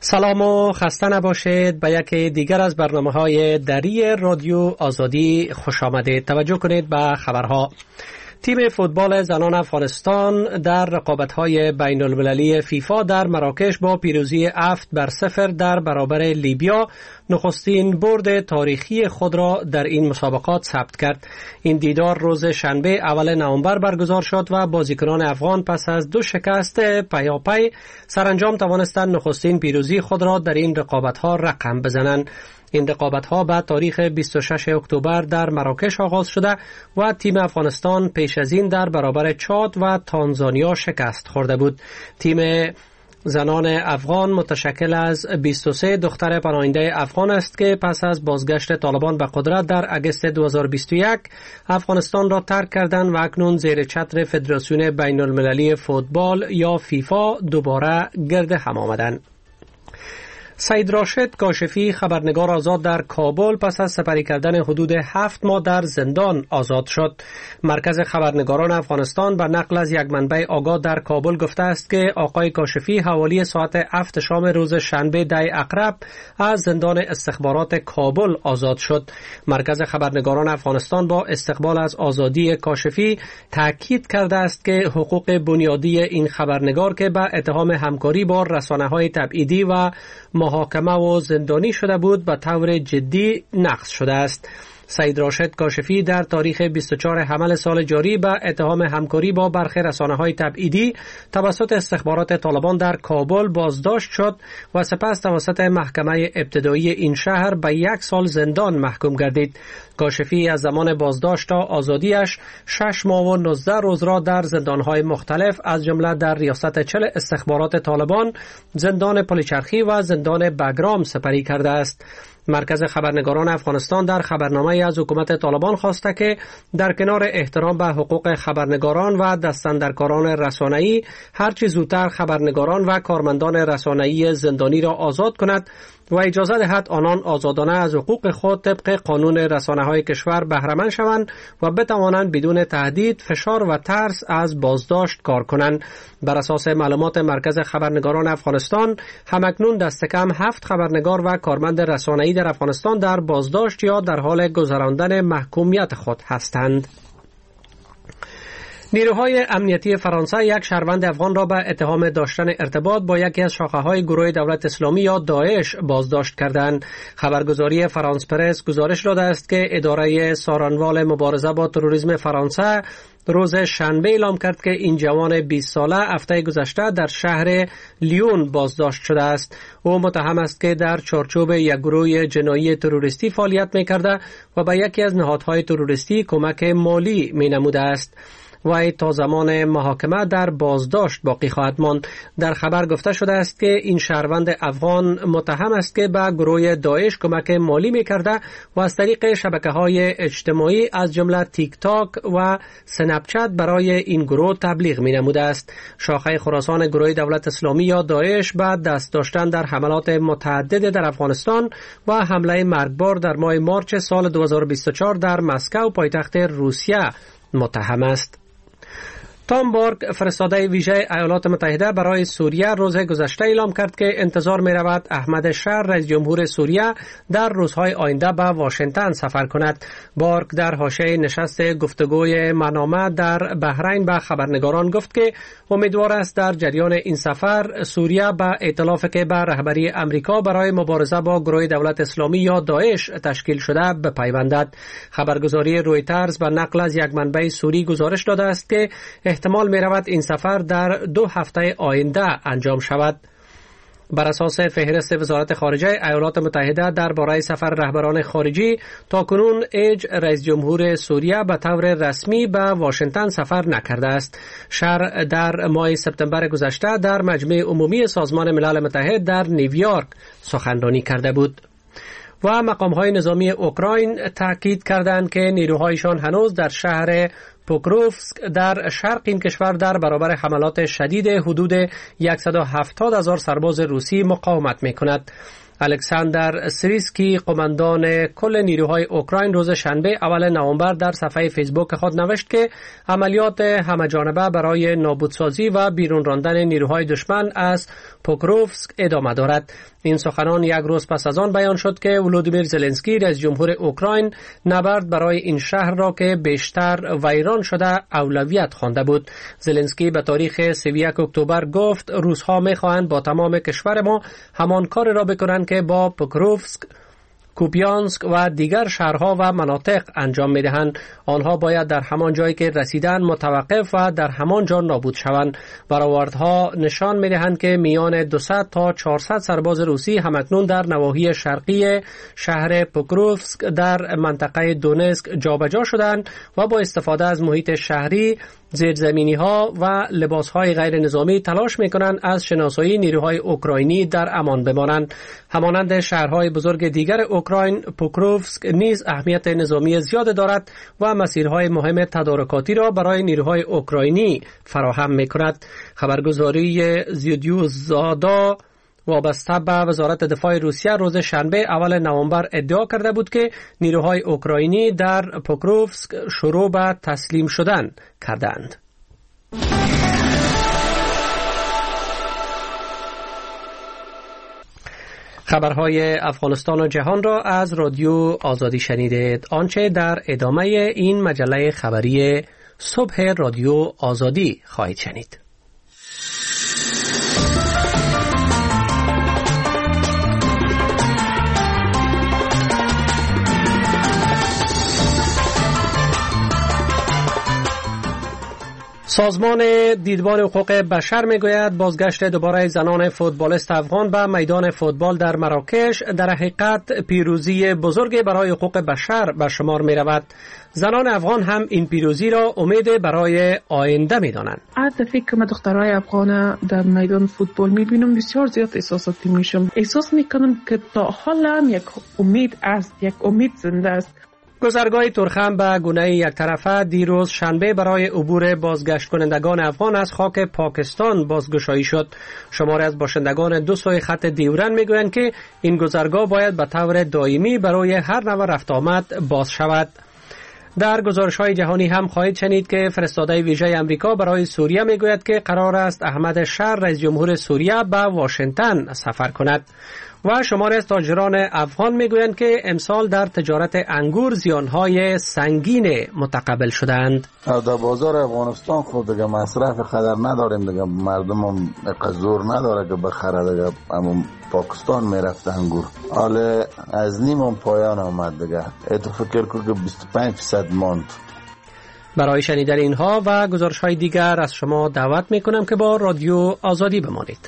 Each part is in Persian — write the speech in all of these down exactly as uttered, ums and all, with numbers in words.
سلام و خسته نباشید. به یکی دیگر از برنامه‌های دری رادیو آزادی خوش آمدید. توجه کنید به خبرها. تیم فوتبال زنان افغانستان در رقابت‌های بین‌المللی فیفا در مراکش با پیروزی هفت بر صفر در برابر لیبیا نخستین برد تاریخی خود را در این مسابقات ثبت کرد. این دیدار روز شنبه اول نوامبر برگزار شد و بازیکنان افغان پس از دو شکست پیاپی سرانجام توانستند نخستین پیروزی خود را در این رقابت‌ها رقم بزنند. این رقابت‌ها به تاریخ بیست و ششم اکتبر در مراکش آغاز شده و تیم افغانستان پیش از این در برابر چاد و تانزانیا شکست خورده بود. تیم زنان افغان متشکل از بیست و سه دختر پناهنده افغان است که پس از بازگشت طالبان به قدرت در اگست دو هزار و بیست و یک افغانستان را ترک کردند و اکنون زیر چتر فدراسیون بین المللی فوتبال یا فیفا دوباره گرد هم آمدند. سعید راشد کاشفی خبرنگار آزاد در کابل پس از سپری کردن حدود هفت ماه در زندان آزاد شد. مرکز خبرنگاران افغانستان به نقل از یک منبع آگاه در کابل گفته است که آقای کاشفی حوالی ساعت هفت شام روز شنبه ده عقرب از زندان استخبارات کابل آزاد شد. مرکز خبرنگاران افغانستان با استقبال از آزادی کاشفی تاکید کرده است که حقوق بنیادی این خبرنگار که به اتهام همکاری با رسانه‌های تبعیدی و محاکمه و زندانی شده بود به طور جدی نقض شده است. سعید راشد کاشفی در تاریخ بیست و چهارم حمل سال جاری به اتهام همکاری با برخی رسانه‌های تبعیدی توسط استخبارات طالبان در کابل بازداشت شد و سپس توسط محکمه ابتدایی این شهر به یک سال زندان محکوم گردید. کاشفی از زمان بازداشت تا آزادیش شش ماه و نوزده روز را در زندان‌های مختلف از جمله در ریاست چل استخبارات طالبان، زندان پلیچرخی و زندان بگرام سپری کرده است. مرکز خبرنگاران افغانستان در خبرنامه از حکومت طالبان خواسته که در کنار احترام به حقوق خبرنگاران و دستاندرکاران رسانه‌ای هرچه زودتر خبرنگاران و کارمندان رسانه‌ای زندانی را آزاد کند و اجازه دهد آنان آزادانه از حقوق خود طبق قانون رسانه‌های کشور بهره مند شوند و بتوانند بدون تهدید، فشار و ترس از بازداشت کار کنند. بر اساس معلومات مرکز خبرنگاران افغانستان همکنون دست کم هفت خبرنگار و کارمند رسانه‌ای در افغانستان در بازداشت یا در حال گذراندن محکومیت خود هستند. نیروهای امنیتی فرانسه یک شهروند افغان را به اتهام داشتن ارتباط با یکی از شاخه‌های گروه دولت اسلامی یا داعش بازداشت کردند. خبرگزاری فرانس پرس گزارش داده است که اداره سارانوال مبارزه با تروریسم فرانسه روز شنبه اعلام کرد که این جوان بیست ساله هفته گذشته در شهر لیون بازداشت شده است. او متهم است که در چارچوب یک گروه جنایی تروریستی فعالیت می‌کرده و به یکی از نهادهای تروریستی کمک مالی می‌نموده است. وی تا زمان محاکمه در بازداشت باقی خواهد ماند. در خبر گفته شده است که این شهروند افغان متهم است که به گروه داعش کمک مالی می‌کرده و از طریق شبکه‌های اجتماعی از جمله تیک تاک و سنپ چت برای این گروه تبلیغ می‌نموده است. شاخه خراسان گروه دولت اسلامی یا داعش بعد دست داشتن در حملات متعدد در افغانستان و حمله مرگبار در ماه مارچ سال دو هزار و بیست و چهار در مسکو پایتخت روسیه متهم است. تام بارک فرستاده ویژه ایالات متحده برای سوریه روز گذشته اعلام کرد که انتظار می رود احمد شهر رئیس جمهور سوریه در روزهای آینده به واشنگتن سفر کند. بارک در حاشیه نشست گفتگوی منامه در بحرین به خبرنگاران گفت که امیدوار است در جریان این سفر سوریه به ائتلافی که به رهبری امریکا برای مبارزه با گروه دولت اسلامی یا داعش تشکیل شده بپیوندد. خبرگزاری رویترز به نقل از یک منبع سوری گزارش داده است که احتمال می رود این سفر در دو هفته آینده انجام شود. بر اساس فهرست وزارت خارجه ایالات متحده درباره سفر رهبران خارجی تاکنون ایج رئیس جمهور سوریه به طور رسمی به واشنگتن سفر نکرده است. شهر در ماه سپتامبر گذشته در مجمع عمومی سازمان ملل متحد در نیویورک سخنرانی کرده بود. و مقام‌های نظامی اوکراین تاکید کردند که نیروهایشان هنوز در شهر پوکروفسک در شرق این کشور در برابر حملات شدید حدود صد و هفتاد هزار سرباز روسی مقاومت می‌کند. الکساندر سریسکی قماندان کل نیروهای اوکراین روز شنبه اول نوامبر در صفحه فیسبوک خود نوشت که عملیات همه‌جانبه برای نابودسازی و بیرون راندن نیروهای دشمن از پوکروفسک ادامه دارد. این سخنان یک روز پس از آن بیان شد که ولودیمیر زلنسکی رئیس جمهور اوکراین نبرد برای این شهر را که بیشتر ویران شده اولویت خوانده بود. زلنسکی به تاریخ سی و یک اکتبر گفت روس‌ها می‌خواهند با تمام کشور ما همان کار را بکنند که با پوکروفسک، کوپیانسک و دیگر شهرها و مناطق انجام می‌دهند. آنها باید در همان جایی که رسیدن متوقف و در همان جا نابود شوند. برآوردها نشان می‌دهند که میان دویست تا چهارصد سرباز روسی همکنون در نواحی شرقی شهر پوکروفسک در منطقه دونسک جابجا شدند و با استفاده از محیط شهری، زیرزمینی ها و لباس های غیر نظامی تلاش می کنند از شناسایی نیروهای اوکراینی در امان بمانند. همانند شهرهای بزرگ دیگر اوکراین، پوکروفسک نیز اهمیت نظامی زیاد دارد و مسیرهای مهم تدارکاتی را برای نیروهای اوکراینی فراهم می کند. خبرگزاری زیودیوزادا وابسته به وزارت دفاع روسیه روز شنبه اول نوامبر ادعا کرده بود که نیروهای اوکراینی در پوکروفسک شروع به تسلیم شدن کردند. خبرهای افغانستان و جهان را از رادیو آزادی شنیدید. آنچه در ادامه این مجله خبری صبح رادیو آزادی خواهید شنید. سازمان دیدبان حقوق بشر میگوید بازگشت دوباره زنان فوتبالیست افغان به میدان فوتبال در مراکش در حقیقت پیروزی بزرگی برای حقوق بشر به شمار می رود. زنان افغان هم این پیروزی را امید برای آینده می دانند. از دفعه که من دخترای افغان در میدان فوتبال می بینم بسیار زیاد احساساتی میشم. احساس می کنم که تا حالا یک امید است، یک امید زنده است. گذرگاه ترخم به گونه یک طرفه دیروز شنبه برای عبور بازگشت کنندگان افغان از خاک پاکستان بازگشایی شد. شماری از باشندگان دو سوی خط دیورن میگویند که این گذرگاه باید به طور دائمی برای هر نوع رفت آمد باز شود. در گزارش‌های جهانی هم خواهید شنید که فرستاده ویژه آمریکا برای سوریه میگوید که قرار است احمد شر رئیس جمهور سوریه به واشنگتن سفر کند. و شماری از تاجران افغان میگویند که امسال در تجارت انگور زیانهای سنگین متقبل شدند. در بازار افغانستان خود دیگه مصرف خطر نداریم دیگه، مردم هم زور نداره که بخره دیگه، همون پاکستان میرفت انگور. حالا از نیمم پایان آمد دیگه، اتو فکر کن که بیست و پنج درصد ماند. برای شنیدن اینها و گزارش‌های دیگر از شما دعوت میکنم که با رادیو آزادی بمانید.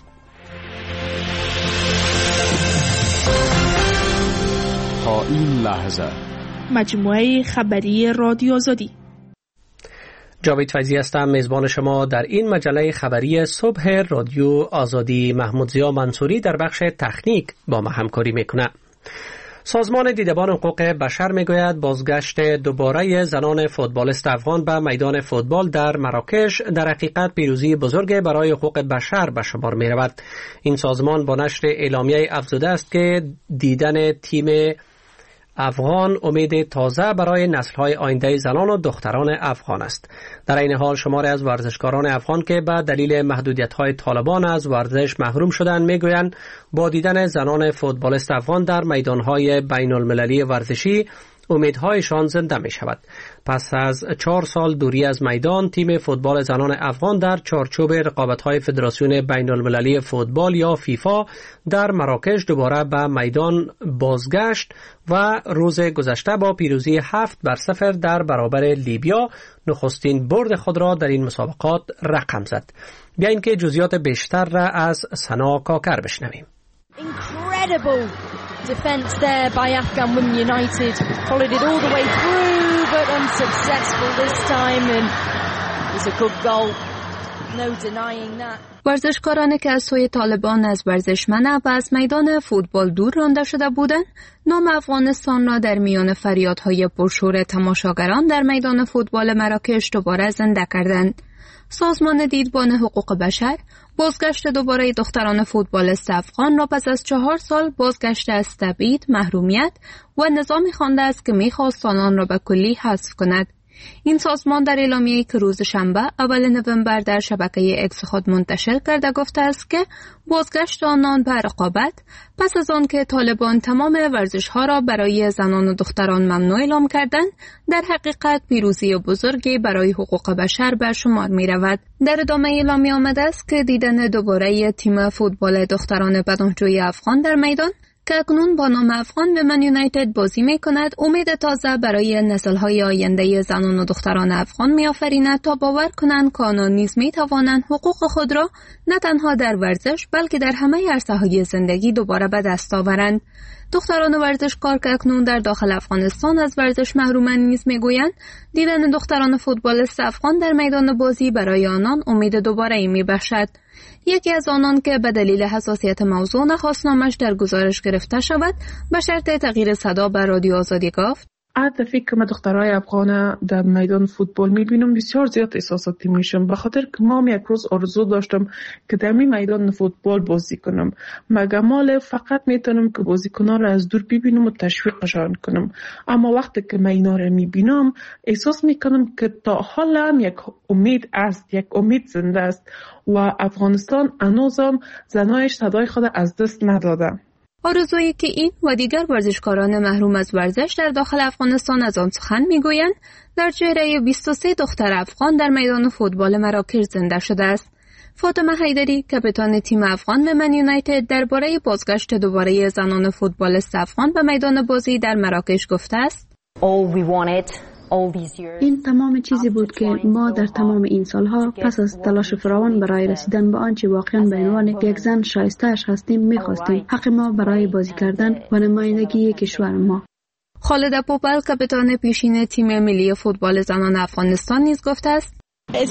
تا این لحظه مجموعه خبری رادیو آزادی. جاوید فیضی هستم، میزبان شما در این مجله خبری صبح رادیو آزادی. محمود ضیا منصوری در بخش تکنیک با ما همکاری میکنه. سازمان دیدبان حقوق بشر میگوید بازگشت دوباره زنان فوتبالیست افغان به میدان فوتبال در مراکش در حقیقت پیروزی بزرگ برای حقوق بشر به شمار می رود. این سازمان با نشر اعلامیه افزوده است که دیدن تیم افغان امید تازه برای نسل‌های آینده زنان و دختران افغان است. در این حال شماری از ورزشکاران افغان که به دلیل محدودیت‌های طالبان از ورزش محروم شدند میگویند با دیدن زنان فوتبالیست افغان در میدان‌های بین‌المللی ورزشی امیدهایشان زنده می شود. پس از چهار سال دوری از میدان، تیم فوتبال زنان افغان در چارچوب رقابت‌های فدراسیون بین‌المللی فوتبال یا فیفا در مراکش دوباره به میدان بازگشت و روز گذشته با پیروزی هفت بر صفر در برابر لیبیا نخستین برد خود را در این مسابقات رقم زد. بیایید که جزئیات بیشتر را از سنا کاکر بشنویم. Incredible defence there by Afghan Women United. Followed it all the way through, but unsuccessful this time, and it was a good goal. No denying that. ورزشکارانی که از سوی طالبان از ورزش منع و از میدان فوتبال دور رانده شده بودند، نام افغانستان را در میان فریادهای پرشور تماشاگران در میدان فوتبال مراکش دوباره زنده کردند. سازمان دیدبان حقوق بشر بازگشت دوباره دختران فوتبالیست افغان را پس از چهار سال بازگشت از تبعید، محرومیت و نظامی خوانده است که می‌خواست آنان را به کلی حذف کند. این سازمان در اعلامیه‌ای که روز شنبه اول نوامبر در شبکه اکس خود منتشر کرده گفته است که بازگشت آنان به رقابت پس از آن که طالبان تمام ورزش‌ها را برای زنان و دختران ممنوع اعلام کردند، در حقیقت پیروزی بزرگی برای حقوق بشر به شمار می‌رود. در ادامه اعلامیه آمده است که دیدن دوباره تیم فوتبال دختران پناهجوی افغان در میدان که اکنون با نام افغان ومن یونایتد بازی می کند، امید تازه برای نسل‌های آینده زنان و دختران افغان می آفریند تا باور کنند که آنان نیز می توانند حقوق خود را نه تنها در ورزش بلکه در همه عرصه‌های زندگی دوباره به دست آورند. دختران ورزشکار که اکنون در داخل افغانستان از ورزش محرومند نیز میگویند دیدن دختران فوتبالیست افغان در میدان بازی برای آنان امید دوباره می بخشد. یکی از آنان که به دلیل حساسیت موضوع نخواست نامش در گزارش گرفته شود به شرط تغییر صدا به رادیو آزادی گفت: از دفعه که ما دخترای افغان در میدان فوتبال میبینم بسیار زیاد احساساتی میشم، به خاطر که ما یک روز آرزو داشتم که در می میدان فوتبال بازی کنم. مگمال فقط میتونم که بازیکنان را از دور ببینم و تشویقشان کنم، اما وقتی که من اینا را میبینم احساس میکنم که تا حالا یک امید است، یک امید زنده است و افغانستان هنوزم زنایش صدای خود از دست نداده. آرزویی که این و دیگر ورزشکاران محروم از ورزش در داخل افغانستان از آن سخن میگویند در چهره بیست و سه دختر افغان در میدان فوتبال مراکش زنده شده است. فاطمه حیدری کاپیتان تیم افغان ومن یونایتد درباره بازگشت دوباره زنان فوتبالیست افغان به میدان بازی در مراکش گفته است: این تمام چیزی بود که ما در تمام این سالها پس از تلاش فراوان برای رسیدن به آنچه واقعا به عنوان یک زن شایسته‌اش هستیم می‌خواستیم. حق ما برای بازی کردن و نمایندگی کشور ما. خالد پوپل کاپیتان پیشین تیم ملی فوتبال زنان افغانستان نیز گفته است: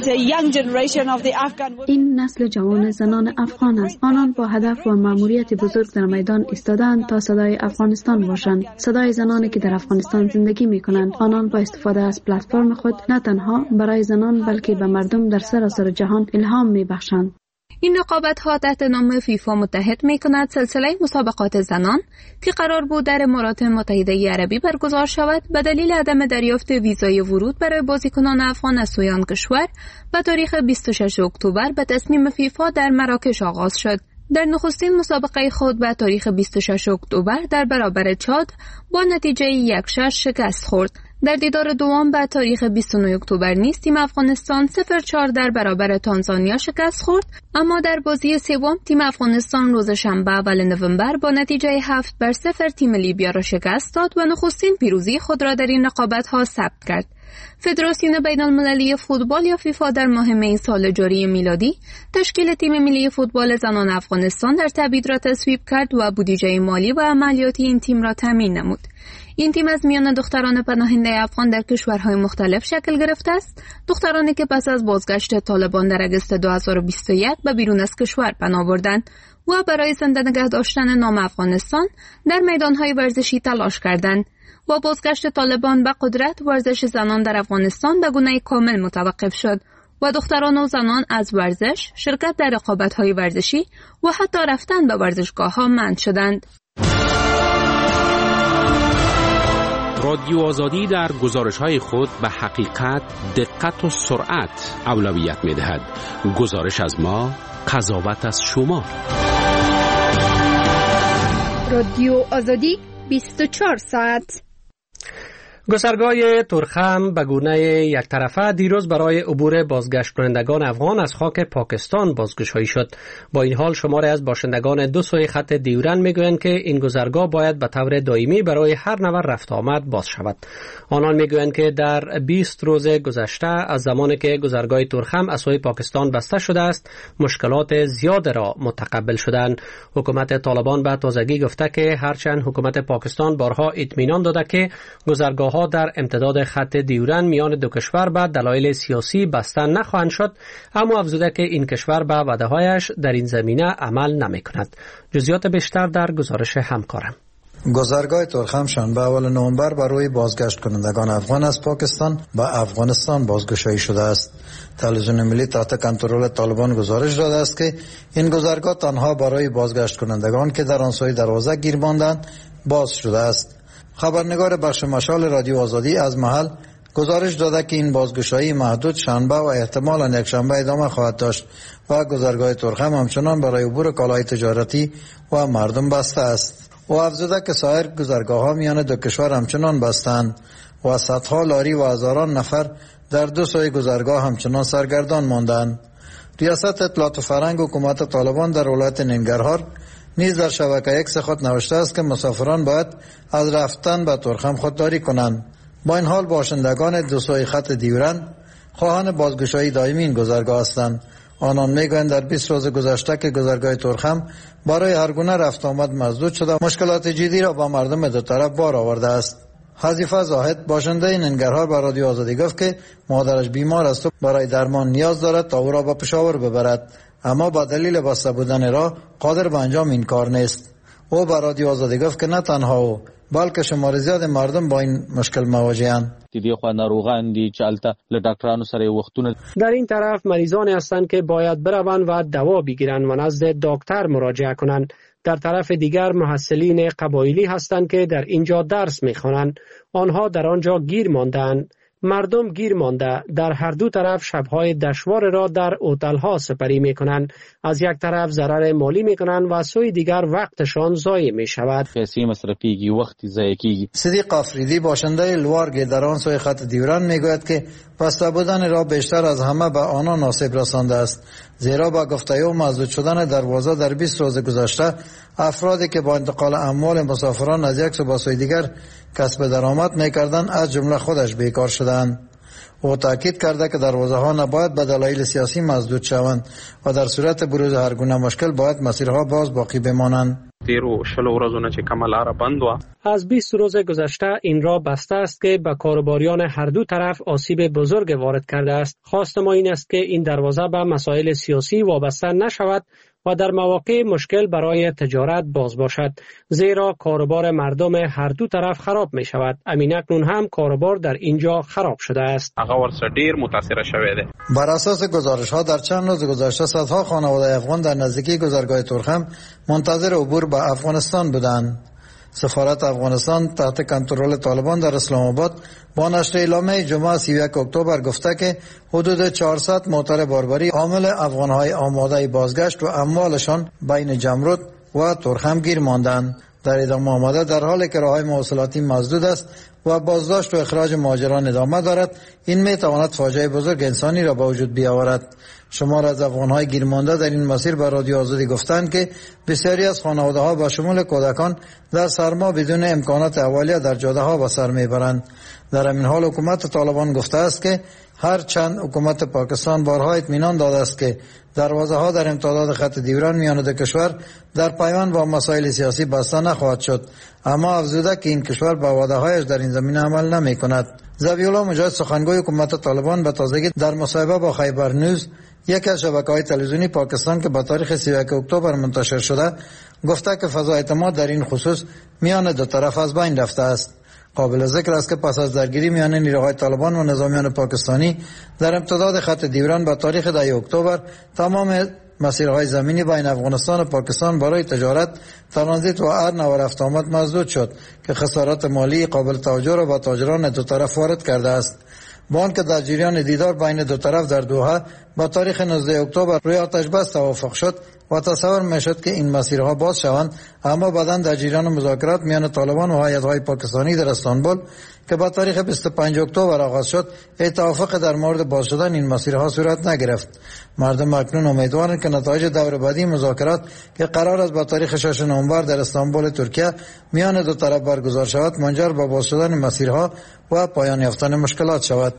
این نسل جوان زنان افغان است. آنان با هدف و مأموریت بزرگ در میدان ایستادند تا صدای افغانستان باشند، صدای زنانی که در افغانستان زندگی می‌کنند. آنان با استفاده از پلتفرم خود نه تنها برای زنان بلکه به مردم در سراسر جهان الهام می‌بخشند. این رقابت‌ها تحت نام فیفا متحد می‌کند سلسله مسابقات زنان که قرار بود در امارات متحده عربی برگزار شود به دلیل عدم دریافت ویزای ورود برای بازیکنان افغان از سوی آن کشور به تاریخ بیست و ششم اکتبر به تصمیم فیفا در مراکش آغاز شد. در نخستین مسابقه خود به تاریخ بیست و ششم اکتبر در برابر چاد با نتیجه یک شش شکست خورد. در دیدار دوم به تاریخ بیست و نهم اکتبر نیز تیم افغانستان صفر چهار در برابر تانزانیا شکست خورد، اما در بازی سوم تیم افغانستان روز شنبه اول نوامبر با نتیجه هفت بر صفر تیم لیبیا را شکست داد و نخستین پیروزی خود را در این رقابت‌ها ثبت کرد. فدراسیون بین‌المللی فوتبال یا فیفا در ماه می سال جاری میلادی تشکیل تیم ملی فوتبال زنان افغانستان در تبعید را تصویب کرد و بودجه مالی و عملیاتی این تیم را تامین نمود. این تیم از میان دختران پناهنده افغان در کشورهای مختلف شکل گرفته است، دخترانی که پس از بازگشت طالبان در اگست دو هزار و بیست و یک به بیرون از کشور پناه بردند و برای زنده نگه داشتن نام افغانستان در میدانهای ورزشی تلاش کردند. با بازگشت طالبان به قدرت ورزش زنان در افغانستان به گونه کامل متوقف شد و دختران و زنان از ورزش، شرکت در رقابت‌های ورزشی و حتی رفتن به ورزشگاه‌ها منع شدند. رادیو آزادی در گزارش‌های خود به حقیقت، دقت و سرعت اولویت می‌دهد. گزارش از ما، قضاوت از شما. رادیو آزادی بیست و چهار ساعت. گذرگاه تورخم به گونه یک طرفه دیروز برای عبور بازگشت کنندگان افغان از خاک پاکستان بازگشایی شد. با این حال شماری از باشندگان دو سوی خط دیورن میگویند که این گذرگاه باید به طور دائمی برای هر نوع رفت آمد باز شود. آنان میگویند که در بیست روز گذشته از زمانی که گذرگاه تورخم از سوی پاکستان بسته شده است مشکلات زیاد را متقبل شدند. حکومت طالبان به تازگی گفته که هرچند حکومت پاکستان بارها اطمینان داده که گذرگاه ها در امتداد خط دیورند میان دو کشور به دلایل سیاسی بسته نخواهند شد، اما افزوده که این کشور به وعده‌هایش در این زمینه عمل نمی‌کند. جزئیات بیشتر در گزارش همکارم. گذرگاه ترخم شنبه اول نوامبر برای بازگشت کنندگان افغان از پاکستان به افغانستان بازگشایی شده است. تلویزیون ملی تحت کنترل طالبان گزارش داده است که این گذرگاه تنها برای بازگشت کنندگان که در آن سوی دروازه گیر ماندند باز شده است. خبرنگار بخش مشال رادیو آزادی از محل گزارش داده که این بازگشایی محدود شنبه و احتمالاً یک شنبه ادامه خواهد داشت و گذرگاه ترخم همچنان برای عبور کالای تجارتی و مردم بسته است. و افزوده که سایر گذرگاه ها میان دو کشور همچنان بستند و صدها لاری و هزاران نفر در دو سوی گذرگاه همچنان سرگردان ماندند. ریاست اطلاعات و فرهنگ حکومت طالبان در ولایت ننگرهار نیز در شبکه ایکس خود نوشته است که مسافران باید از رفتن به ترخم خودداری کنند. با این حال باشندگان دو سوی خط دیورند خواهان بازگشایی دائمی این گذرگاه هستند. آنان میگویند در بیست روز گذشته که گذرگاه ترخم برای هر گونه رفت آمد مسدود شده، مشکلات جدی را با مردم دو طرف بار آورده است. حذیفه زاهد باشنده ننگرهار به رادیو آزادی گفت که مادرش بیمار است و برای درمان نیاز دارد تا او را به پشاور ببرد، اما با دلیل بسته بودن راه قادر به انجام این کار نیست. او به رادیو آزادی گفت که نه تنها او بلکه شمار زیاد مردم با این مشکل مواجه‌اند. در این طرف مریضانی هستند که باید بروند و دوا بگیرند و نزد دکتر مراجعه کنند. در طرف دیگر محصلین قبایلی هستند که در اینجا درس می‌خوانند. آنها در آنجا گیر ماندند. مردم گیر مانده در هر دو طرف شب‌های دشوار را در هتل‌ها سپری می‌کنند. از یک طرف ضرر مالی می‌کنند و سوی دیگر وقتشان ضایع می‌شود. پیسې مصرفیږي، وخت ضایع کیږي. صدیق آفریدی باشنده لوارگ در آن سوی خط دیورند میگوید که بسته بودن را بیشتر از همه به آنان آسیب رسانده است، زیرا با گفته او مسدود شدن دروازه در بیست روز گذشته افرادی که با انتقال اموال مسافران از یک سو به سوی دیگر کسب درآمد می‌کردند از جمله خودش بیکار شدند. او تاکید کرده که دروازه ها نباید به دلایل سیاسی مسدود شوند و در صورت بروز هر گونه مشکل باید مسیرها باز باقی بمانند. از بیست روز گذشته این راه بسته است که به کاروباریان هر دو طرف آسیب بزرگ وارد کرده است. خواست ما این است که این دروازه به مسائل سیاسی وابسته نشود و در مواقع مشکل برای تجارت باز باشد، زیرا کاروبار مردم هر دو طرف خراب می شود. امین اکنون هم کاروبار در اینجا خراب شده است. بر اساس گزارش ها در چند روز گذشته صدها خانواده افغان در نزدیکی گذرگاه ترخم منتظر عبور به افغانستان بودند. سفارت افغانستان تحت کنترل طالبان در اسلام آباد با نشر اعلامیه جمعه سی و یک اکتبر گفته که حدود چهارصد موتر باربری حامل افغانهای آماده بازگشت و اموالشان بین جمرود و ترخم گیر ماندند. در ادامه آمده در حالی که راههای مواصلاتی مسدود است و بازداشت و اخراج مهاجران ادامه دارد، این می تواند فاجعه بزرگ انسانی را به وجود بیاورد. شمار از افغان‌های گیرمانده در این مسیر به رادیو آزادی گفتند که بسیاری از خانواده‌ها با شمول کودکان در سرما بدون امکانات اولیه در جاده‌ها به سر میبرند. در همین حال حکومت طالبان گفته است که هر چند حکومت پاکستان بارها اطمینان داده است که دروازه ها در امتداد خط دیوران میان دو کشور در پیوند با مسائل سیاسی بسته نخواهد شد، اما افزوده که این کشور به وعده‌هایش در این زمینه عمل نمی کند. ذبیح‌الله مجاهد سخنگوی حکومت طالبان به تازگی در مصاحبه با خیبر نیوز، یکی از شبکه‌های تلویزیونی پاکستان که با تاریخ سی و یک اکتبر منتشر شده، گفته که فضا اعتماد در این خصوص میان دو طرف از بین رفته است. قابل ذکر است که پس از درگیری میان نیروهای طالبان و نظامیان پاکستانی در امتداد خط دیوران با تاریخ ده اکتبر تمام مسیرهای زمینی بین افغانستان و پاکستان برای تجارت، ترانزیت و هر نوع رفت آمد مسدود شد که خسارات مالی قابل توجه را با تاجران دو طرف وارد کرده است. با آنکه در جریان دیدار بین دو طرف در دوحه با تاریخ نوزده اکتبر روی آتش بس توافق شد و تصور میشد که این مسیرها باز شوند، اما بعداً در جریان مذاکرات میان طالبان و هیئت‌های پاکستانی در استانبول که با تاریخ بیست و پنج اکتبر آغاز شد، توافق در مورد باز شدن این مسیرها صورت نگرفت. مردم اکنون امیدوارند که نتایج دور بعدی مذاکرات که قرار است با تاریخ شش نوامبر در استانبول ترکیه میان دو طرف برگزار شود منجر به باز شدن مسیرها و پایان یافتن مشکلات شود.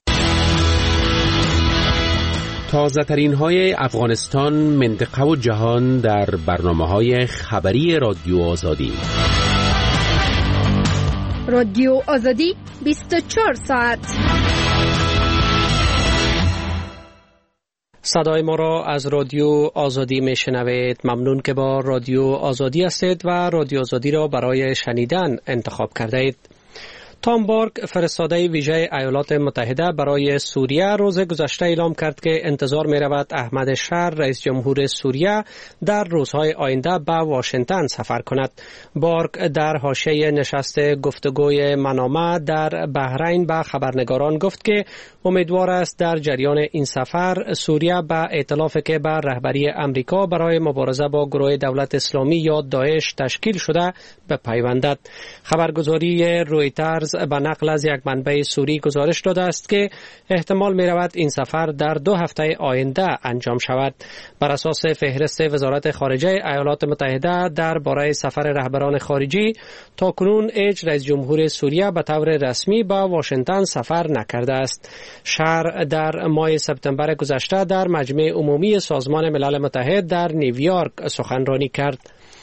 تازه ترین های افغانستان، منطقه و جهان در برنامه های خبری رادیو آزادی. رادیو آزادی بیست و چهار ساعت. صدای ما را از رادیو آزادی میشنوید. ممنون که با رادیو آزادی هستید و رادیو آزادی را برای شنیدن انتخاب کرده اید. تام بارک، فرستاده ویژه ایالات متحده برای سوریه، روز گذشته اعلام کرد که انتظار می رود احمد شر، رئیس جمهور سوریه، در روزهای آینده به واشنگتن سفر کند. بارک در حاشیه نشست گفتگوی منامه در بحرین به خبرنگاران گفت که امیدوار است در جریان این سفر سوریه به ائتلافی که به رهبری امریکا برای مبارزه با گروه دولت اسلامی یا داعش تشکیل شده بپیوندد. خبرگزاری رویترز به نقل از یک منبع سوری گزارش داده است که احتمال می رود این سفر در دو هفته آینده انجام شود. بر اساس فهرست وزارت خارجه ایالات متحده درباره سفر رهبران خارجی، تاکنون هیچ رئیس جمهور سوریه به طور رسمی به واشنگتن سفر نکرده است. شهر در ماه سپتامبر گذشته در مجمع عمومی سازمان ملل متحد در نیویورک سخنرانی کرد.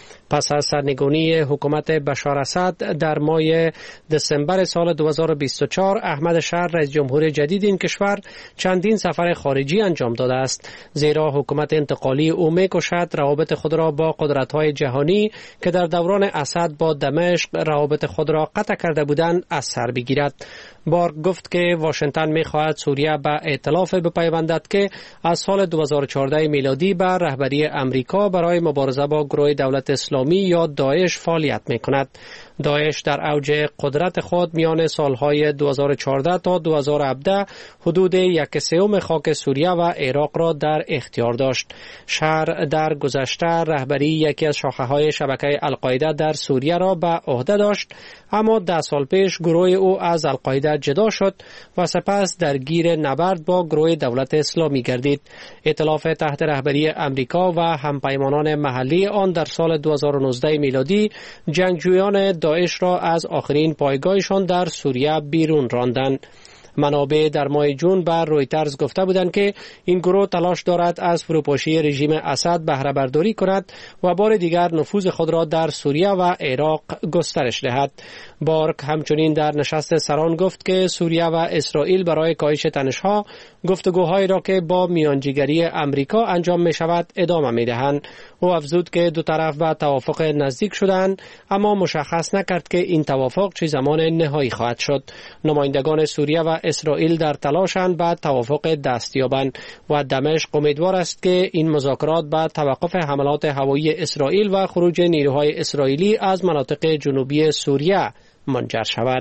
پس از سرنگونی حکومت بشار اسد در ماه دسامبر سال دو هزار و بیست و چهار، احمد شر، رئیس جمهور جدید این کشور، چندین سفر خارجی انجام داده است، زیرا حکومت انتقالی او می‌کوشد روابط خود را با قدرت‌های جهانی که در دوران اسد با دمشق روابط خود را قطع کرده بودند از سر بگیرد. بارک گفت که واشنگتن می‌خواهد سوریه به ائتلاف بپیوندد که از سال دو هزار و چهارده میلادی به رهبری امریکا برای مبارزه با گروه دولت اسلامی یا داعش فعالیت می‌کند. داعش در اوج قدرت خود میان سالهای دو هزار و چهارده تا دو هزار و هفده حدود یک سوم خاک سوریه و عراق را در اختیار داشت. شهر در گذشته رهبری یکی از شاخه‌های شبکه القاعده در سوریه را به عهده داشت، اما ده سال پیش گروه او از القاعده جدا شد و سپس درگیر نبرد با گروه دولت اسلامی گردید. ائتلاف تحت رهبری امریکا و همپیمانان محلی آن در سال دو هزار و نوزده میلادی جنگجویان داعش را از آخرین پایگاهشان در سوریه بیرون راندند. منابع در ماه جون بر رویترز گفته بودند که این گروه تلاش دارد از فروپاشی رژیم اسد بهره برداری کند و بار دیگر نفوذ خود را در سوریه و عراق گسترش دهد. بارک همچنین در نشست سران گفت که سوریه و اسرائیل برای کاهش تنش‌ها گفتگوهایی را که با میانجیگری امریکا انجام می شود ادامه می دهند. او افزود که دو طرف به توافق نزدیک شدند، اما مشخص نکرد که این توافق چه زمان نهایی خواهد شد. نمایندگان سوریه و اسرائیل در تلاشند به توافق دست یابند و دمشق امیدوار است که این مذاکرات به توقف حملات هوایی اسرائیل و خروج نیروهای اسرائیلی از مناطق جنوبی سوریه منجر شود.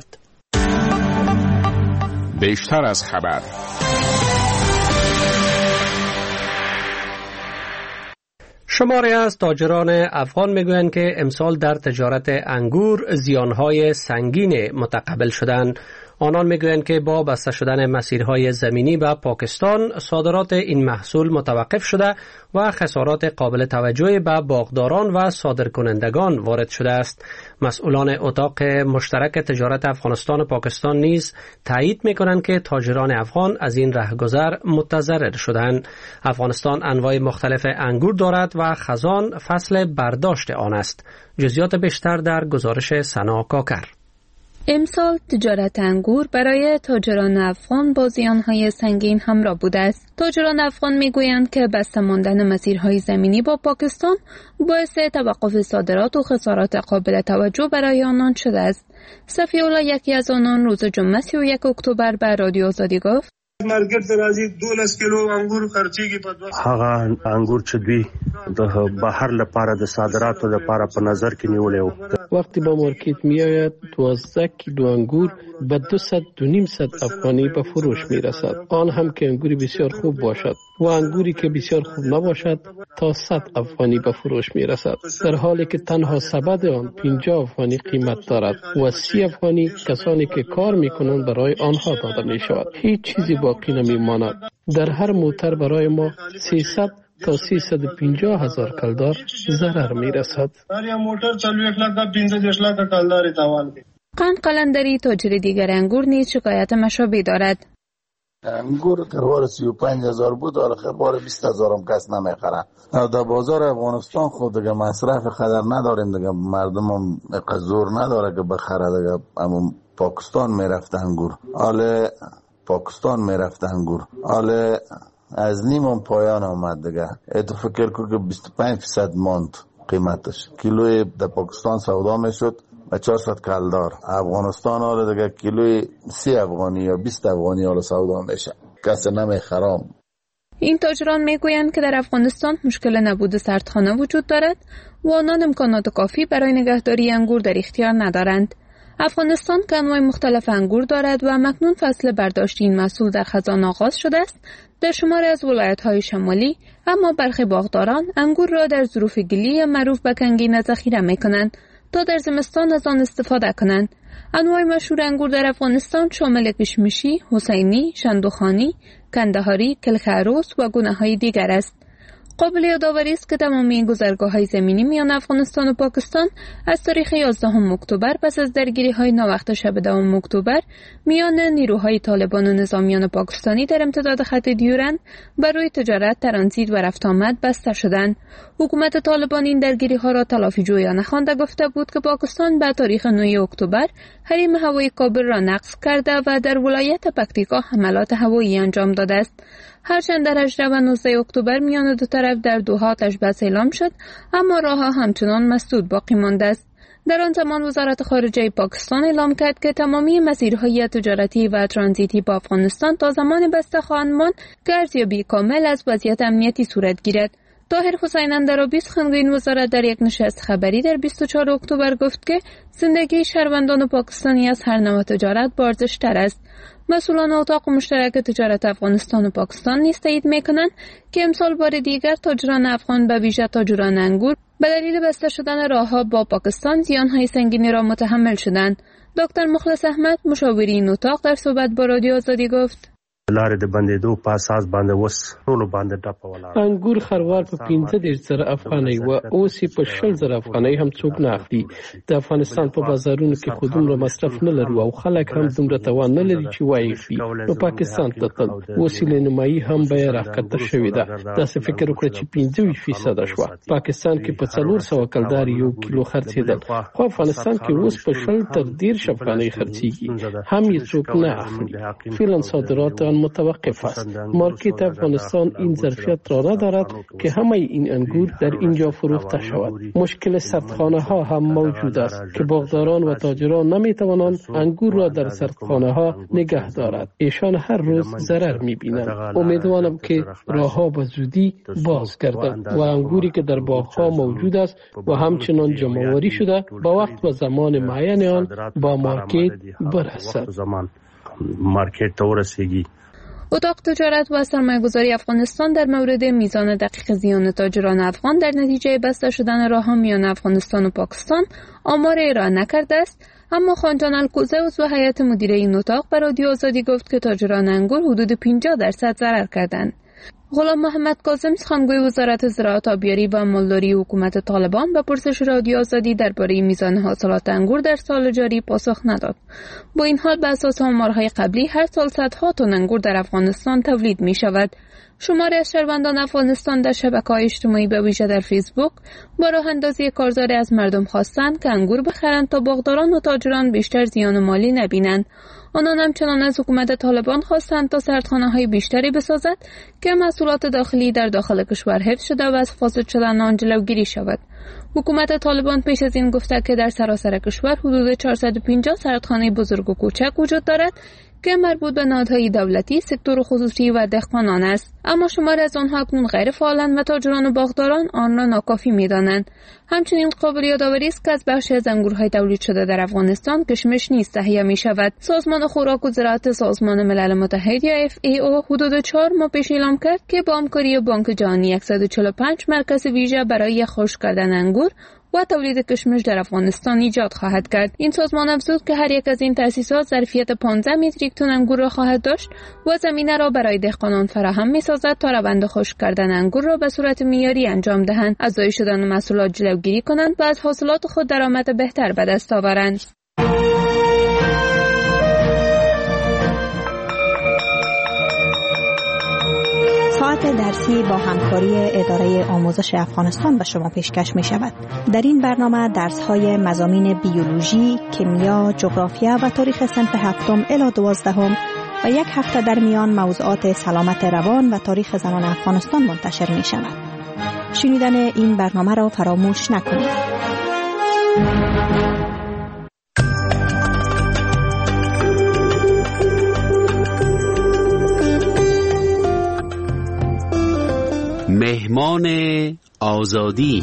بیشتر از خبر. شماری از تاجران افغان میگویند که امسال در تجارت انگور زیانهای سنگین متقبل شدند. آنان میگویند که با بسته شدن مسیرهای زمینی به پاکستان صادرات این محصول متوقف شده و خسارات قابل توجهی به باغداران و صادرکنندگان وارد شده است. مسئولان اتاق مشترک تجارت افغانستان و پاکستان نیز تایید میکنند که تاجران افغان از این رهگذر متضرر شدند. افغانستان انواع مختلف انگور دارد و خزان فصل برداشت آن است. جزئیات بیشتر در گزارش سنا کاکر. امسال تجارت انگور برای تاجران افغان با زیانهای سنگین همراه بوده است. تاجران افغان میگویند که بسته ماندن مسیرهای زمینی با پاکستان باعث توقف صادرات و خسارات قابل توجه برای آنان شده است. صفی الله یکی از آنان روز جمعه سی و یک اکتبر به رادیو آزادی گفت: مارکیټ ته راځي دولس کیلو انګور خرچيږي په دوه هغه انګور چې دوی د بهر لپاره د صادراتو لپاره په نظر کې نیولې وو. وقتی با مارکیت میآید دوازده کیلو انگور به دویست و پنجصد افغانی به فروش میرسد، آن هم که انگوری بسیار خوب باشد، و انگوری که بسیار خوب نباشد تا صد افغانی به فروش میرسد، در حالی که تنها سبد آن پنجاه افغانی قیمت دارد و سی افغانی کسانی که کار میکنند برای آنها داده میشود. هیچ چیزی باقی نمیماند. در هر موتر برای ما سیصد تا سیصد و پنجاه هزار کلدار ضرر میرسد. قند قلندری تاجر دیگر انگور نیز شکایت مشابه دارد. انگور خروار سی و پنج هزار بود، حالا خروار بیست هزار هم کس نمیخره. در بازار افغانستان خود دیگه مصرف خطر نداریم دیگه، مردم هم زور نداره که بخره دیگه. همون پاکستان میرفت انگور، حالا پاکستان میرفت انگور حالا از نیمم پایان آمد دیگه. اتو فکر کو که بیست و پنج درصد ماند قیمتش. کیلوی در پاکستان سودا میشد و چهارصد کلدار. افغانستان حالا دیگه کیلوی سی افغانی یا بیست افغانی حالا سودا میشه، کسی نمیخرام. این تاجران میگویند که در افغانستان مشکل نبود سردخانه وجود دارد و آنان امکانات کافی برای نگهداری انگور در اختیار ندارند. افغانستان که انواع مختلف انگور دارد و مکنون فصل برداشت این محصول در خزان آغاز شده است، در شماری از ولایت‌های شمالی اما برخی باغداران انگور را در ظروف گلی معروف به کنگینه ذخیره می‌کنند تا در زمستان از آن استفاده کنند. انواع مشهور انگور در افغانستان شامل کشمشی، حسینی، شندوخانی، کندهاری، کلخ عروس و گونه‌های دیگر است. قابل یادآوری است که تمامی گذرگاه‌های زمینی میان افغانستان و پاکستان از تاریخ یازدهم اکتبر پس از درگیری‌های ناوقت شب دهم اکتبر میان نیروهای طالبان و نظامیان پاکستانی در امتداد خط دیورند بر روی تجارت، ترانزیت و رفت آمد بسته شدند. حکومت طالبان این درگیری‌ها را تلافی جویانه خوانده گفته بود که پاکستان به تاریخ نه اکتبر حریم هوایی کابل را نقض کرده و در ولایت پکتیکا حملات هوایی انجام داده است. هرچند در هجده و نوزده اکتبر میان دو طرف در دوحه آتش بس اعلام شد، اما راه‌ها همچنان مسدود باقی مانده است. در آن زمان وزارت خارجه پاکستان اعلام کرد که تمامی مسیرهای تجارتی و ترانزیتی با افغانستان تا زمان بسته خواهند ماند که ارزیابی کامل از وضعیت امنیتی صورت گیرد. طاهر حسین اندرابی سخنگوی این وزارت در یک نشست خبری در بیست و چهارم اکتبر گفت که زندگی شهروندان پاکستانی از هر نوع تجارت با ارزش‌تر است. مسئولان اتاق مشترک تجارت افغانستان و پاکستان نیز تایید می‌کنند که امسال بار دیگر تاجران افغان به ویژه تاجران انگور به دلیل بسته شدن راه‌ها با پاکستان زیان‌های سنگینی را متحمل شدند. دکتر مخلص احمد مشاور این اتاق در صحبت با رادیو آزادی گفت: لارې د بندېدو په اساس باندې وس ټولو باندې ډپه ولاړه. انګور خروار په پنځه دېرش زره افغانۍ و اوس یې په شل زره افغانۍ هم څوک نه اخلي. د افغانستان په بازارونو کې خو دومره مصرف نه لرو او خلک هم دومره توان نه لري چې وایي اخلي. نو پاکستان ته تل وسیله نمایي هم بیه راښکته شوې ده. داسې فکر وکړه چې پنځه ویشت فیصده شوه. پاکستان کې په څلور سوه کلدار یو کیلو خرڅېدل، خو افغانستان کې اوس په شل تر دېرش افغانۍ خرڅېږي، هم یې څوک نه اخلي. فعلا صادرات متوقف است. مارکت افغانستان این ظرفیت را ندارد که همه این انگور در اینجا فروخته شود. مشکل سردخانه ها هم موجود است که باغداران و تاجران نمی توانند انگور را در سردخانه ها نگه دارد. ایشان هر روز ضرر می بینند. امیدوارم که راه ها به زودی باز گردد و انگوری که در باغ ها موجود است و همچنان جمع‌آوری شده با وقت و زمان معین آن با مارکت برسد. مارکت ته ورسیږي. اتاق تجارت و سرمایه‌گذاری افغانستان در مورد میزان دقیق زیان تاجران افغان در نتیجه بسته شدن راه‌ها میان افغانستان و پاکستان آمار ارائه نکرده است، اما خانجان الکوزه عضو هیئت مدیره این اتاق به رادیو آزادی گفت که تاجران انگور حدود پنجاه درصد ضرر کردند. غلام محمد کاظم سخنگوی وزارت زراعت، آبیاری و مالداری حکومت طالبان به پرسش رادیو آزادی درباره میزان حاصلات انگور در سال جاری پاسخ نداد. با این حال به اساس آمارهای قبلی هر سال صدها تن انگور در افغانستان تولید می شود. شماری از شهروندان افغانستان در شبکه‌های اجتماعی به ویژه در فیسبوک با راه اندازی کارزاری از مردم خواستند که انگور بخرند تا باغداران و تاجران بیشتر زیان مالی نبینند. آنان همچنان از حکومت طالبان خواستند تا سردخانه‌های بیشتری بسازد که محصولات داخلی در داخل کشور حفظ شده و از فاسد شدن آن جلوگیری شود. حکومت طالبان پیش از این گفته که در سراسر کشور حدود چهارصد و پنجاه سردخانه بزرگ و کوچک وجود دارد که مربوط به نهادهای دولتی، سکتور خصوصی و دهقانان است، اما شماری از آنها اکنون غیر فعالند و تاجران و باغداران آن را ناکافی می‌دانند. همچنین قابل یادآوری است که از بخشی از انگورهای تولید شده در افغانستان کشمش نیز تهیه می‌شود. سازمان خوراک و زراعت سازمان ملل متحد یا اف ای او حدود چهار ماه پیش اعلام کرد که با همکاری بانک جهانی صد و چهل و پنج مرکز ویژه برای خشک کردن انگور و تولید کشمش در افغانستان ایجاد خواهد کرد. این سازمان افزود که هر یک از این تأسیسات ظرفیت پانزده متریک تن انگور را خواهد داشت و زمینه را برای دهقانان فراهم می‌سازد تا روند خشک کردن انگور را به صورت معیاری انجام دهند، از ضایع شدن محصولات جلوگیری کنند و از حاصلات خود درآمد بهتر به دست آورند. ساعت درسی با همکاری اداره آموزش افغانستان به شما پیشکش می شود. در این برنامه درس های مضامین بیولوژی، کیمیا، جغرافیا و تاریخ صنف هفتم الی دوازدهم و یک هفته در میان موضوعات سلامت روان و تاریخ زنان افغانستان منتشر می شود. شنیدن این برنامه را فراموش نکنید. مهمان آزادی.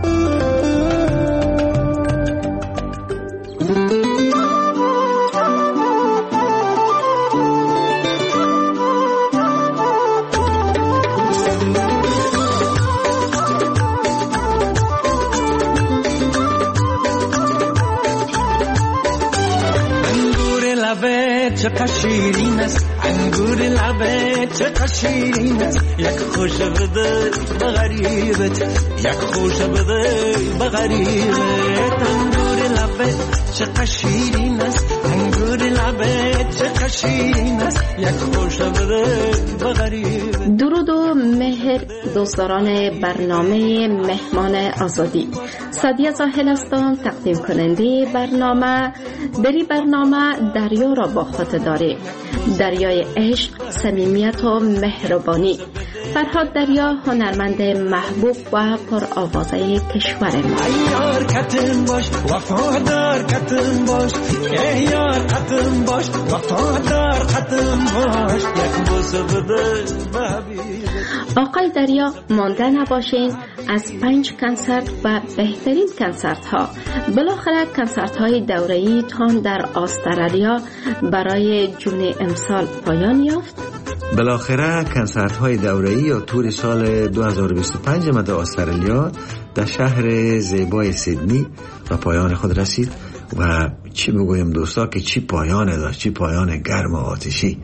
چقدر شیرین است انگور لبه، چقدر شیرین است یک خوش بده به غریبت، یک خوش بده به غریبت. انگور لبه چقدر شیرین است انگور لبه، چقدر شیرین است یک خوش بده به غریبت. درود و مهر دوستداران برنامه مهمان آزادی. سادیه زاهل هستم، تقدیم کننده برنامه. در این برنامه دریا را با خود داره، دریای عشق، صمیمیت و مهربانی. فرهاد دریا هنرمند محبوب و پرآوازه کشور ما. یار کتم باش وفادار کتم باش، یار کتم باش وفادار کتم باش، یک بوسه بده حبیبی. آقای دریا مانده نباشین از پنج کنسرت و بهترین کنسرت ها. بالاخره کنسرت های دوره‌ای تان در استرالیا برای جون امسال پایان یافت. بالاخره کنسرت های دوره‌ای یا تور سال دو هزار و بیست و پنج ما در استرالیا در شهر زیبای سیدنی و پایان خود رسید. و چی بگویم دوستا که چی پایان داشت، چی پایان گرم و آتشی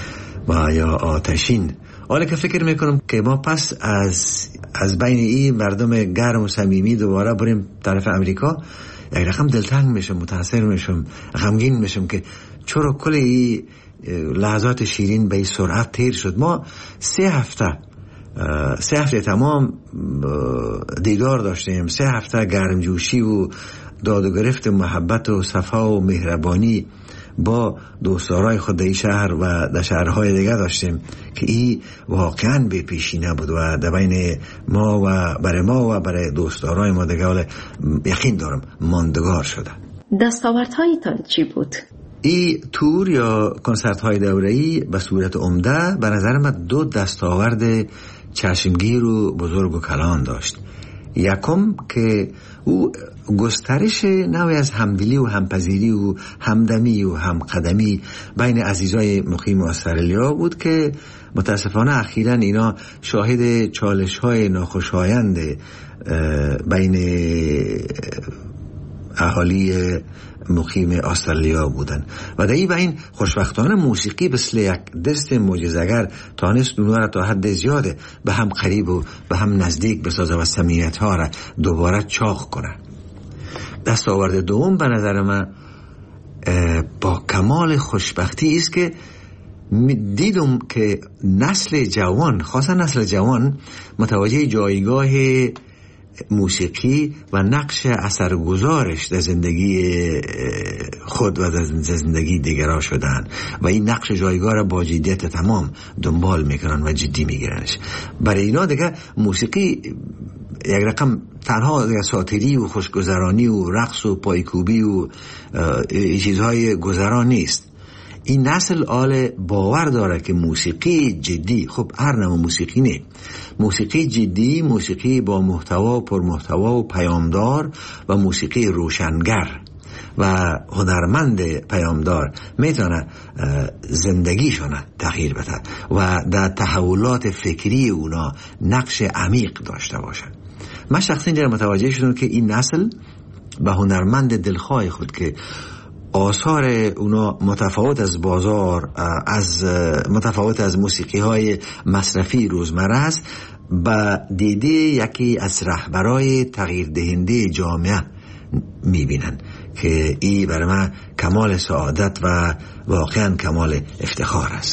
و یا آتشین. حالا که فکر میکنم که ما پس از از بین این مردم گرم و صمیمی دوباره بریم طرف امریکا، یک رقم دلتنگ میشم، متاثر میشم، غمگین میشم که چرا کل این لحظات شیرین به این سرعت تیر شد. ما سه هفته سه هفته تمام دیدار داشتیم، سه هفته گرمجوشی و داد و گرفت و محبت و صفا و مهربانی با دوستدارای خود در این شهر و در شهرهای دیگه داشتیم که این واقعا به پیشی نبود و در بین ما و برای ما و برای دوستدارای ما دیگه یقین دارم ماندگار شده. دستاوردهایتان چی بود؟ این تور یا کنسرت های دوره‌ای به صورت عمده به نظر من دو دستاورد چشمگیر و بزرگ و کلان داشت. یکم که او گسترش نوعی از همدلی و همپذیری و همدمی و همقدمی بین عزیزای مقیم استرالیا بود که متاسفانه اخیراً اینا شاهد چالش های ناخوشایند بین اهالی مقیم استرالیا بودن و در این بین خوشبختانه موسیقی مثل یک دست معجزه‌گر تانست اونها را تا حد زیاده به هم قریب و به هم نزدیک بسازه و صمیمیت ها را دوباره چاق کنه. دستاورد دوم به نظر من با کمال خوشبختی است که دیدم که نسل جوان، خاصا نسل جوان، متوجه جایگاه موسیقی و نقش اثرگذارش در زندگی خود و در زندگی دیگران شدن و این نقش جایگاه را با جدیت تمام دنبال میکنن و جدی میگیرنش. برای اینا دیگه موسیقی یک رقم تنها دیگه ساتری و خوشگذرانی و رقص و پایکوبی و چیزهای گذران نیست. این نسل آل باور داره که موسیقی جدی، خب هر نوع موسیقی نه، موسیقی جدی، موسیقی با محتوا، پر محتوا و پیامدار و موسیقی روشنگر و هنرمند پیامدار میتونه زندگیشون تغییر بده و در تحولات فکری اونا نقش عمیق داشته باشه. من شخصا در متوجه شدم که این نسل به هنرمند دلخواه خود که آثار اونا متفاوت از بازار، از متفاوت از موسیقی های مصرفی روزمره است، با دیده یکی از رهبرای تغییر دهنده جامعه میبینن که این برای من کمال سعادت و واقعا کمال افتخار است.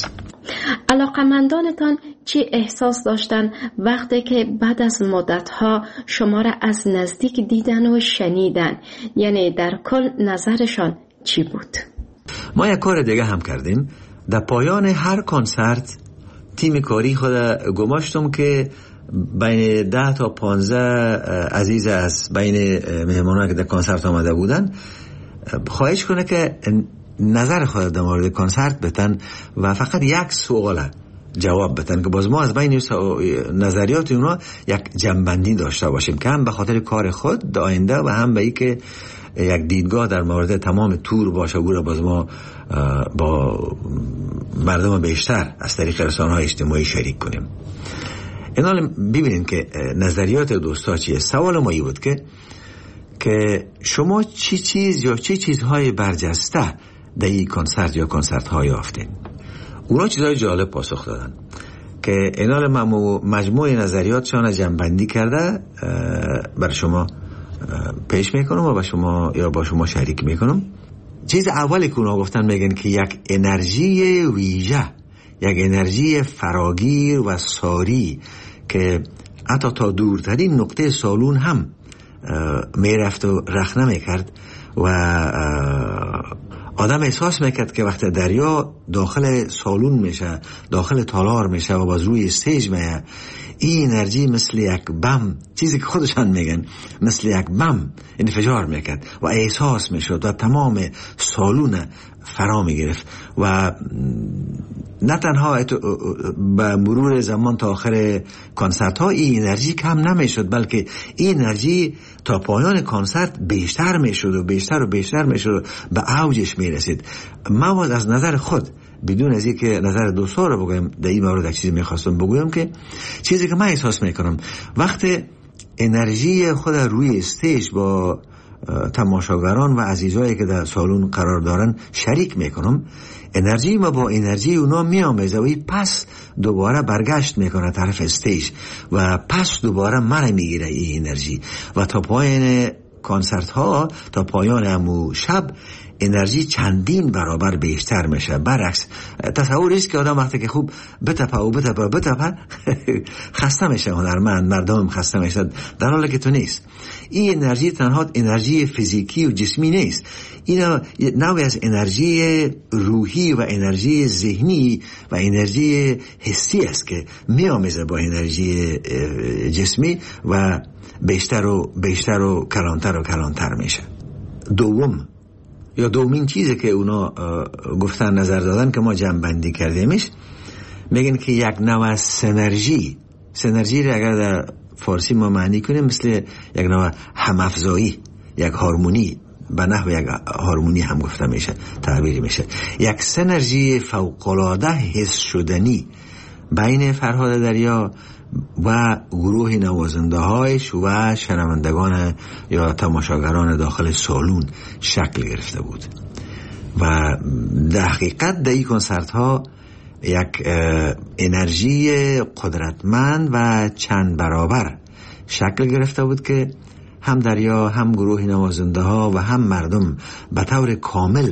علاقمندانتان چی احساس داشتن وقتی که بعد از مدتها شما را از نزدیک دیدن و شنیدن؟ یعنی در کل نظرشان چی بود؟ ما یک کار دیگه هم کردیم. در پایان هر کنسرت تیم کاری خود گماشتم که بین ده تا پانزده عزیز از بین مهمانان که در کنسرت آمده بودن خواهش کنه که نظر خود در مورد کنسرت بتن و فقط یک سوال جواب بتن که باز ما از بین نظریات اونا یک جنبندی داشته باشیم که هم به خاطر کار خود در آینده و هم به ای که یک دیدگاه در مورد تمام تور باشه گوره باز ما با مردم بیشتر از طریق رسانه‌های اجتماعی شریک کنیم. اینا ببینیم که نظریات دوستا چیه. سوال ما ای بود که که شما چی چیز یا چی چیزهای برجسته در این کنسرت یا کنسرت های یافتین؟ اونا چیزهای جالب پاسخ دادن که اینا مجموعه نظریاتشان جمع‌بندی کرده بر شما پیش میکنم و با شما یا با شما شریک میکنم. چیز اولی که اونا گفتن میگن که یک انرژی ویژه، یک انرژی فراگیر و ساری که حتی تا دورترین نقطه سالون هم میرفت و رخ نمیکرد و آدم احساس میکرد که وقت دریا داخل سالون میشه، داخل تالار میشه و باز روی استیج میه، این انرژی مثل یک بم، چیزی که خودشان میگن مثل یک بم انفجار میکرد و احساس میشد و تمام سالون فرا میگرفت و نه تنها به مرور زمان تا آخر کنسرت ها این انرژی کم نمیشد، بلکه این انرژی تا پایان کنسرت بیشتر میشد و بیشتر و بیشتر میشد و به اوجش میرسید. ما از نظر خود بدون از اینکه نظر دوستا رو بگویم در این مورد یک چیزی میخواستم بگویم که چیزی که من احساس میکنم وقتی انرژی خود روی استیج با تماشاگران و عزیزایی که در سالون قرار دارن شریک میکنم، انرژی ما با انرژی اونا میامیزه و پس دوباره برگشت میکنه طرف استیج و پس دوباره مرا میگیره این انرژی و تا پایان کنسرت ها، تا پایان همو شب انرژی چندین برابر بیشتر میشه. برعکس تصوریست که آدم وقتی که خوب بتپه و بتپه و بتپه خسته میشه، هنرمند مردم خسته میشه، در حالی که تو نیست. این انرژی تنها انرژی فیزیکی و جسمی نیست، این نوعی از انرژی روحی و انرژی ذهنی و انرژی حسی است که میامیزه با انرژی جسمی و بیشتر و بیشتر و کلانتر و کلانتر میشه. دوم یا دومین چیزی که اونا گفتن نظر دادن که ما جمع بندی کردیمش، میگن که یک نوع سنرژی، سنرژی رو اگر در فارسی ما معنی کنیم مثل یک نوع همافزایی، یک هارمونی، به نحو یک هارمونی هم گفته میشه، تعبیر میشه، یک سنرژی فوق‌العاده حس شدنی بین فرهاد دریا و گروه نوازنده هایش و شنوندگان یا تماشاگران داخل سالون شکل گرفته بود و در حقیقت در این کنسرت ها یک انرژی قدرتمند و چند برابر شکل گرفته بود که هم دریا، هم گروه نوازنده ها و هم مردم به طور کامل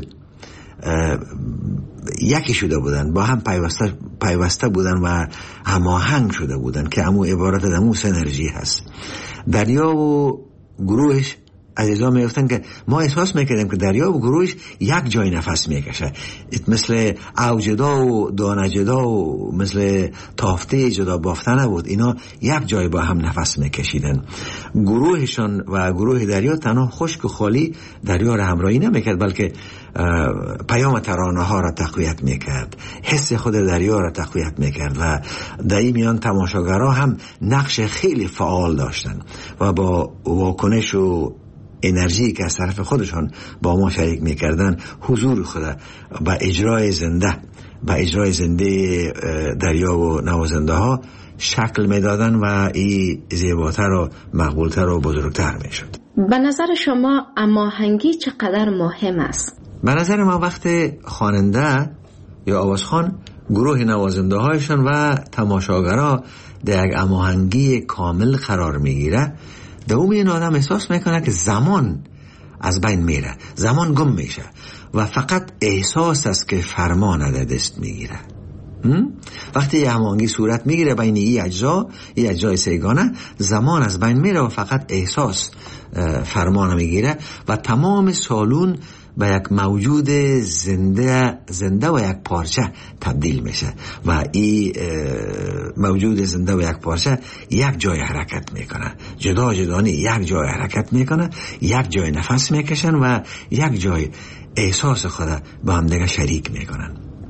یکی شده بودن، با هم پیوسته پیوسته بودن و هماهنگ شده بودن که همون عبارت همون سنرژی هست. دریا و گروهش عزیزان میگفتن که ما احساس میکردیم که دریا و گروهش یک جای نفس میکشه، مثل اوجدا و دانجدا و مثل تافته جدا بافته نبود، اینا یک جای با هم نفس میکشیدن. گروهشان و گروه دریا تنها خشک و خالی دریا را همراهی نمیکرد، بلکه پیام ترانه ها را تقویت میکرد، حس خود دریا را تقویت میکرد و در این میان تماشاگرها هم نقش خیلی فعال داشتن و با واکنش و انرژی که از طرف خودشان با ما شریک میکردن حضور خود با اجرای زنده با اجرای زنده دریا و نوازنده ها شکل میدادن و این زیباتر و مقبولتر و بزرگتر میشد. به نظر شما هماهنگی چقدر مهم است؟ به نظر ما وقت خواننده یا آوازخوان گروه نوازنده هایشان و تماشاگرها در یک هماهنگی کامل قرار میگیره، دوم این آدم احساس میکنه که زمان از بین میره، زمان گم میشه و فقط احساس است که فرمان در دست میگیره. وقتی یه هماهنگی صورت میگیره بین این اجزا، این اجزای سیگانه، زمان از بین میره و فقط احساس فرمان میگیره و تمام سالون به یک موجود زنده زنده و یک پارچه تبدیل میشه و این موجود زنده و یک پارچه یک جای حرکت میکنه، جدا جدا نه، یک جای حرکت میکنه، یک جای نفس میکشن و یک جای احساس خود با هم دیگه شریک میکنن.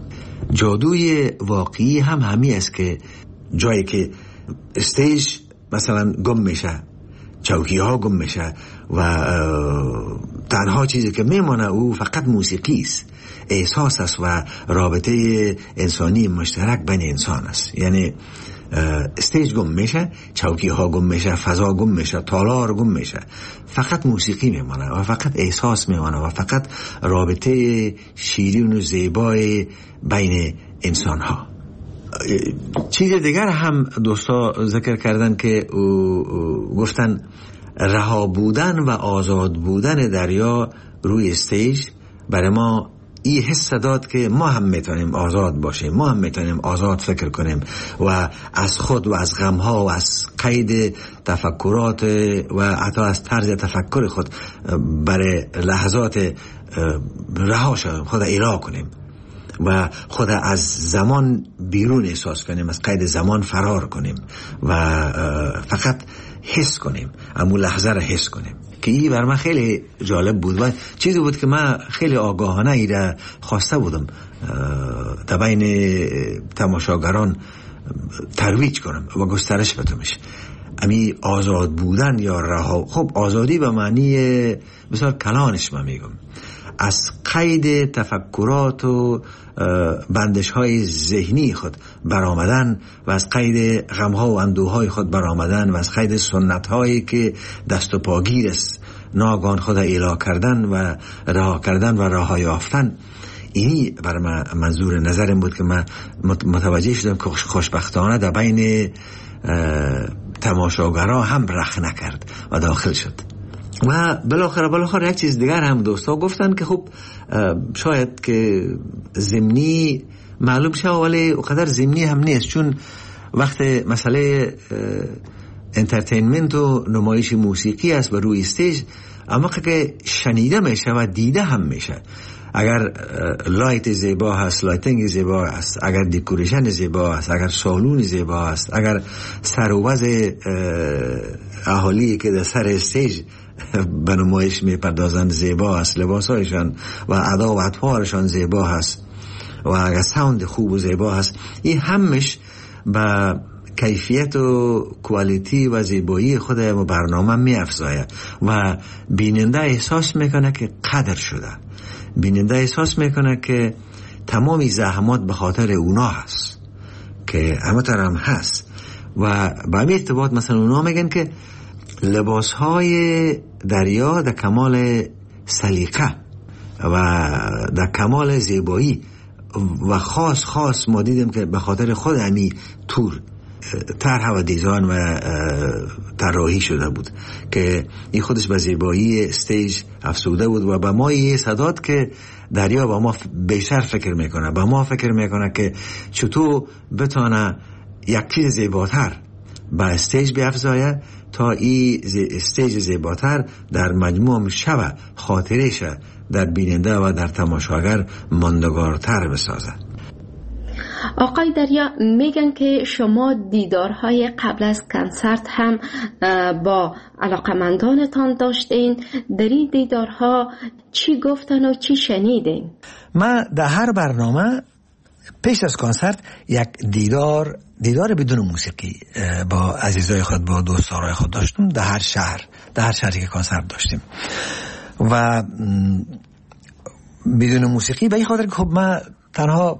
جادوی واقعی هم همی است که جایی که استیج مثلا گم میشه، چوکی ها گم میشه و تنها چیزی که میمانه او فقط موسیقی است، احساس است و رابطه انسانی مشترک بین انسان است. یعنی استیج گم میشه، چوکی ها گم میشه، فضا گم میشه، تالار گم میشه، فقط موسیقی میمانه و فقط احساس میمانه و فقط رابطه شیرین و زیبای بین انسان ها. چیز دیگر هم دوستا ذکر کردن که او او گفتن رها بودن و آزاد بودن دریا روی استیج برای ما این حس داد که ما هم میتونیم آزاد باشیم، ما هم میتونیم آزاد فکر کنیم و از خود و از غمها و از قید تفکرات و حتی از طرز تفکر خود برای لحظات رها شویم، خود ایلا کنیم و خود از زمان بیرون احساس کنیم، از قید زمان فرار کنیم و فقط حس کنیم، امون لحظه را حس کنیم. که این بر من خیلی جالب بود و چیزی بود که من خیلی آگاهانه ای را خواسته بودم در بین تماشاگران ترویج کنم و گسترش بدمش. امی آزاد بودن یا رها، خب آزادی به معنی بسیار کلانش من میگم، از قید تفکرات و بندش های ذهنی خود برآمدن و از قید غمها و اندوهای خود برآمدن و از قید سنت هایی که دست و پاگیر است ناگان خود اعلا کردن و رها کردن و راه یافتن. اینی بر من منظور نظرم بود که من متوجه شدم که خوشبختانه در بین تماشاگرها هم رخ نکرد و داخل شد. و بالاخره بالاخره یک چیز دیگر هم دوستا گفتن که خب شاید که ضمنی معلوم شه ولی اونقدر ضمنی هم نیست، چون وقت مسئله انترتینمنت و نمایش موسیقی است و روی استیج، اما که شنیده میشه و دیده هم میشه. اگر لایت زیبا هست، لایتینگ زیبا هست، اگر دکوریشن زیبا هست، اگر سالون زیبا هست، اگر سر و وضع اهالی که در سر استیج به نمایش میپردازند زیبا هست، لباسایشان و ادا و اطوارشان زیبا هست و اگر ساوند خوب و زیبا هست، این همش به کیفیت و کوالیتی و زیبایی خود برنامه می افزاید و بیننده احساس میکنه که قدر شده، بیننده احساس میکنه که تمامی زحمات به خاطر اونا هست که همه هم هست. و به همین ارتباط مثلا اونا میگن که لباس های دریا در کمال سلیقه و در کمال زیبایی و خاص خاص ما دیدیم که به خاطر خود همی تور طرح و دیزاین و طراحی شده بود که این خودش به زیبایی استیج افزوده بود و به ما یه صداد که دریا با ما بیشتر فکر میکنه، با ما فکر میکنه که چطور بتونه یک چیز زیباتر به استیج بیافزایه تا این استیج زیباتر در مجموع شب خاطرش در بیننده و در تماشاگر ماندگارتر بسازه. آقای دریا میگن که شما دیدارهای قبل از کنسرت هم با علاقمندانتان داشتین، در این دیدارها چی گفتن و چی شنیدین؟ من در هر برنامه پیش از کنسرت یک دیدار دیدار بدون موسیقی با عزیزای خود، با دوستارای خود داشتم در هر شهر، در هر شهری که کنسرت داشتیم و بدون موسیقی به این خاطر که خب من تنها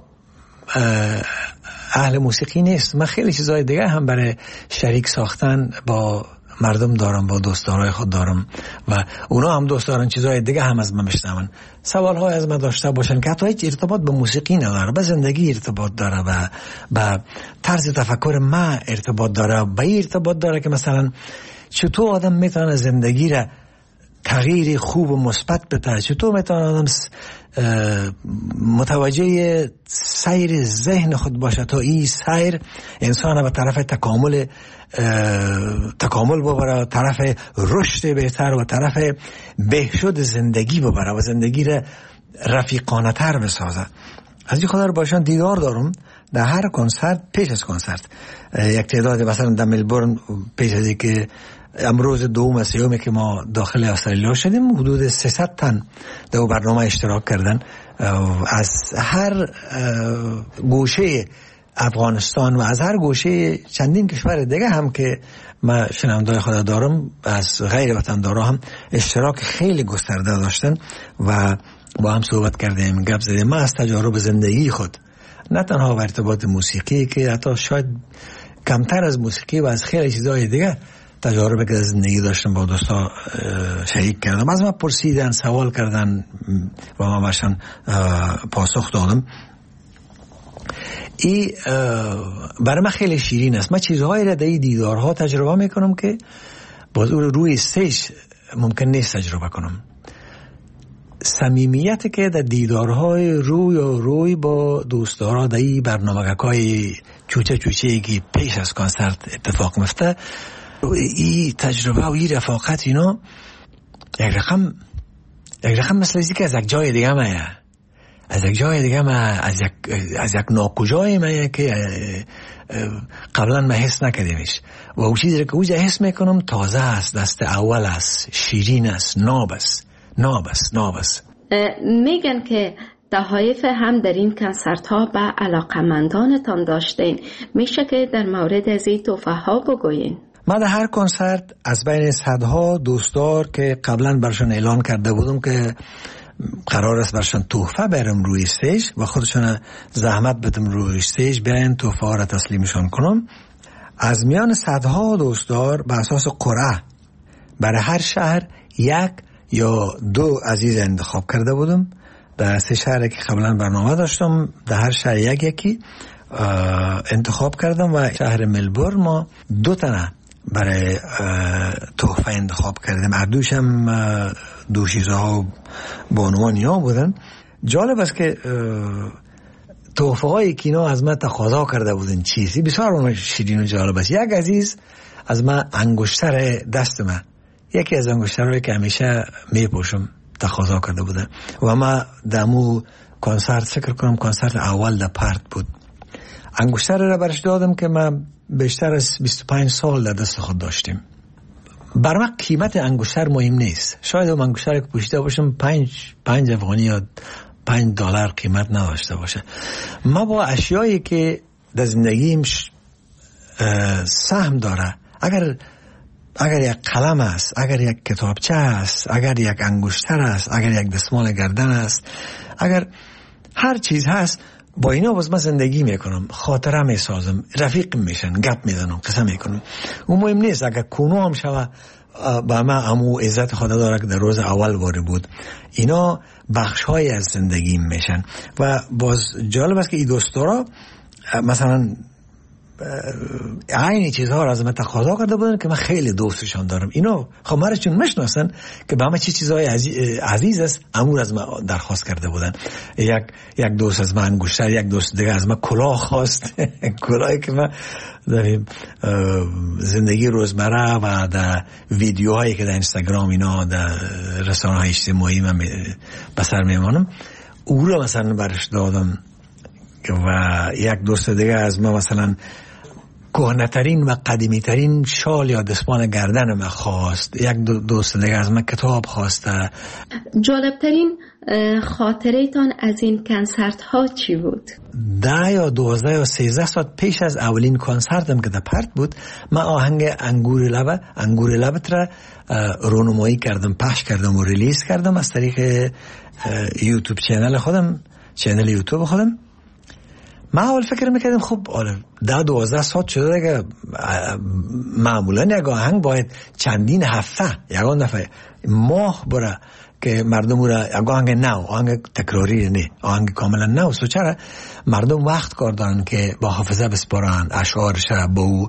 اهل موسیقی نیست، من خیلی چیزای دیگه هم برای شریک ساختن با مردم دارم، با دوستدارای خود دارم و اونا هم دوست دارن چیزای دیگه هم از من بشنون، سوالهای از من داشته باشن که حتی هیچ ارتباط به موسیقی نداره، به زندگی ارتباط داره و به طرز تفکر من ارتباط داره، به این ارتباط داره که مثلا چطور آدم میتونه زندگی را تغییر خوب و مثبت بده، چطور میتونه آدم متوجه سیر ذهن خود باشه تا این سیر انسان به طرف تکامل تکامل ببره، طرف رشد بهتر و طرف بهشد زندگی ببره و زندگی را رفیقانه تر بسازه. از این خاطر باشن دیدار دارم در هر کنسرت، پیش از کنسرت یک تعداد مثلا در ملبورن پیش از اینکه امروز دوم سیومی که ما داخل استرالیا شدیم حدود سیصد تن در برنامه اشتراک کردن از هر گوشه افغانستان و از هر گوشه چندین کشور دیگه هم که ما شنوندای خود دارم از غیر وطندارا هم اشتراک خیلی گسترده داشتن و با هم صحبت کردیم، گپ زدیم. ما از تجارب زندگی خود نه تنها به ارتباط موسیقی که حتی شاید کمتر از موسیقی و از خیلی چیزهای دیگه تجاربی که زندگی داشتم با دوستا شریک کردم. از ما پرسیدن، سوال کردن و ما باشن پاسخ دادم. این برای من خیلی شیرین است. من چیزهایی را در این دیدارها تجربه میکنم که باز روی استیج ممکن نیست تجربه کنم. صمیمیتی که در دیدارهای روی و روی با دوستدارا در این برنامه‌های چوچه چوچه که پیش از کنسرت اتفاق میفته، این تجربه و این رفاقت اینا یک رقم یک رقم مثل اینکه از یک جای دیگه میه، از یک جای دیگه ما از یک از یک ناکجای میه که قبلا ما حس نکردیمش و اون چیزی که اوجا حس میکنم تازه است، دست اول است، شیرین است، ناب است ناب است ناب است. میگن که تحایف هم در این کنسرت ها به علاقمندانتان داشتین، میشه که در مورد از این تحفه ها بگوین؟ من در هر کنسرت از بین صدها دوستدار که قبلا برشان اعلان کرده بودم که قرار است برشان تحفه برم روی استیج و خودشون زحمت بدم روی استیج بیاین تحفه ها را تسلیمشان کنم، از میان صدها دوستدار به اساس قرعه برای هر شهر یک یا دو عزیز انتخاب کرده بودم. در سه شهر که قبلا برنامه داشتم در هر شهر یک یکی انتخاب کردم و شهر ملبورن ما دو تنه برای تحفه انتخاب کردم. اردوش هم دو چیزها بانوان یا بودن. جالب است که تحفه هایی که اینا از من تقاضا کرده بودن چیزی بسیار شیرین و جالب است. یک عزیز از من انگشتر دست من، یکی از انگشترهایی که همیشه میپوشم تقاضا کرده بودن و ما دمو کنسرت فکر کنم کنسرت اول در پرت بود. انگشتر را برش دادم که من بیشتر از بیست و پنج سال در دست خود داشتیم. بر من قیمت انگشتر مهم نیست. شاید اون انگشتر که پوشیده باشم پنج پنج افغانی یا پنج دلار قیمت نداشته باشه. ما با اشیایی که در زندگیم سهم داره، اگر اگر یک قلم است، اگر یک کتابچه است، اگر یک انگشتر است، اگر یک دستمال گردن است، اگر هر چیز هست، با اینا باز من زندگی میکنم، خاطره میسازم، رفیق میشن، گپ میزنم، قصه میکنم. اون مهم نیست. اگر کونو هم شوه با من امو عزت خدا داره که در روز اول وارد بود. اینا بخش های از زندگی میشن و باز جالب است که این دوستارا مثلا عین چیزها را از من تقاضا کرده بودن که من خیلی دوستشان دارم. اینا خب مرا چون میشناسن که به همه چی چیزهای عزیز, عزیز است امور از من درخواست کرده بودن. یک یک دوست از من انگشتر، یک دوست دیگه از من کلاه خواست کلاهی که من در زندگی روزمره و در ویدیوهایی که در اینستاگرام اینا در رسانه های اجتماعی من بسر میمانم او را مثلا برش دادم. و یک دوست دیگه از من مثلا کهنه‌ترین و قدیمی‌ترین شال یا دستمال گردن من خواست. یک دوست دیگه از من کتاب خواسته. جالبترین خاطره تان از این کنسرت ها چی بود؟ ده یا دوازده یا سیزده ساعت پیش از اولین کنسرتم که در پرت بود، من آهنگ انگور لبه انگور لبت را رونمایی کردم، پخش کردم و ریلیز کردم از طریق یوتیوب چینل خودم، چینل یوتیوب خودم. من اول فکر میکردم خب آره ده دوازده ساعت شده که معمولا یک آهنگ باید چندین هفته یکان دفعه ماه بره که مردم را یک آهنگ نو، آهنگ تکراری نه، آهنگ کاملا نو. سو چرا مردم وقت کار دارن که با حافظه بسپارن، اشعارش با او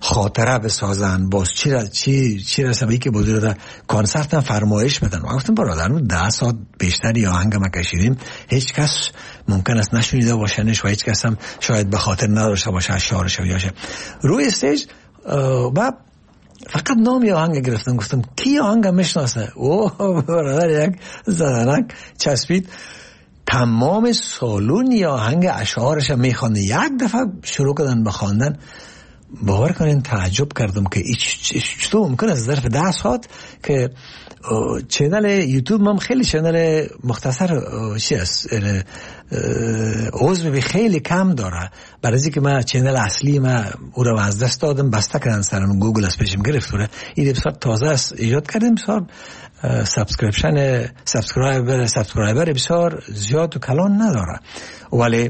خاطره بسازن، باز چی را چی چی رسمی که بزرگ کنسرت هم فرمایش بدن. گفتم برادرم ده ساعت بیشتر یا آهنگ ما کشیدیم، هیچ کس ممکن است نشنیده باشنش و هیچ کس هم شاید به خاطر نداشته باشه اشعارش و یاشه. روی استیج و فقط نامی آهنگ گرفتم، گفتم کی آهنگ میشناسه؟ اوه برادر یک زدنک چسبید، تمام سالون یا آهنگ اشعارش میخوانده. یک دفعه شروع کردن به خواندن. باور کنین تعجب کردم که چطور ممکن است ظرف ده ساعت که چینل یوتیوب من خیلی چینل مختصر چی است عضو به خیلی کم داره، برای اینکه من چینل اصلی من او رو از دست دادم، بسته کردن سرم، گوگل از پیشم گرفت. این بسیار تازه است ایجاد کردیم، بسیار سابسکریپشن سابسکرایبر سابسکرایبر بسیار زیاد و کلان نداره، ولی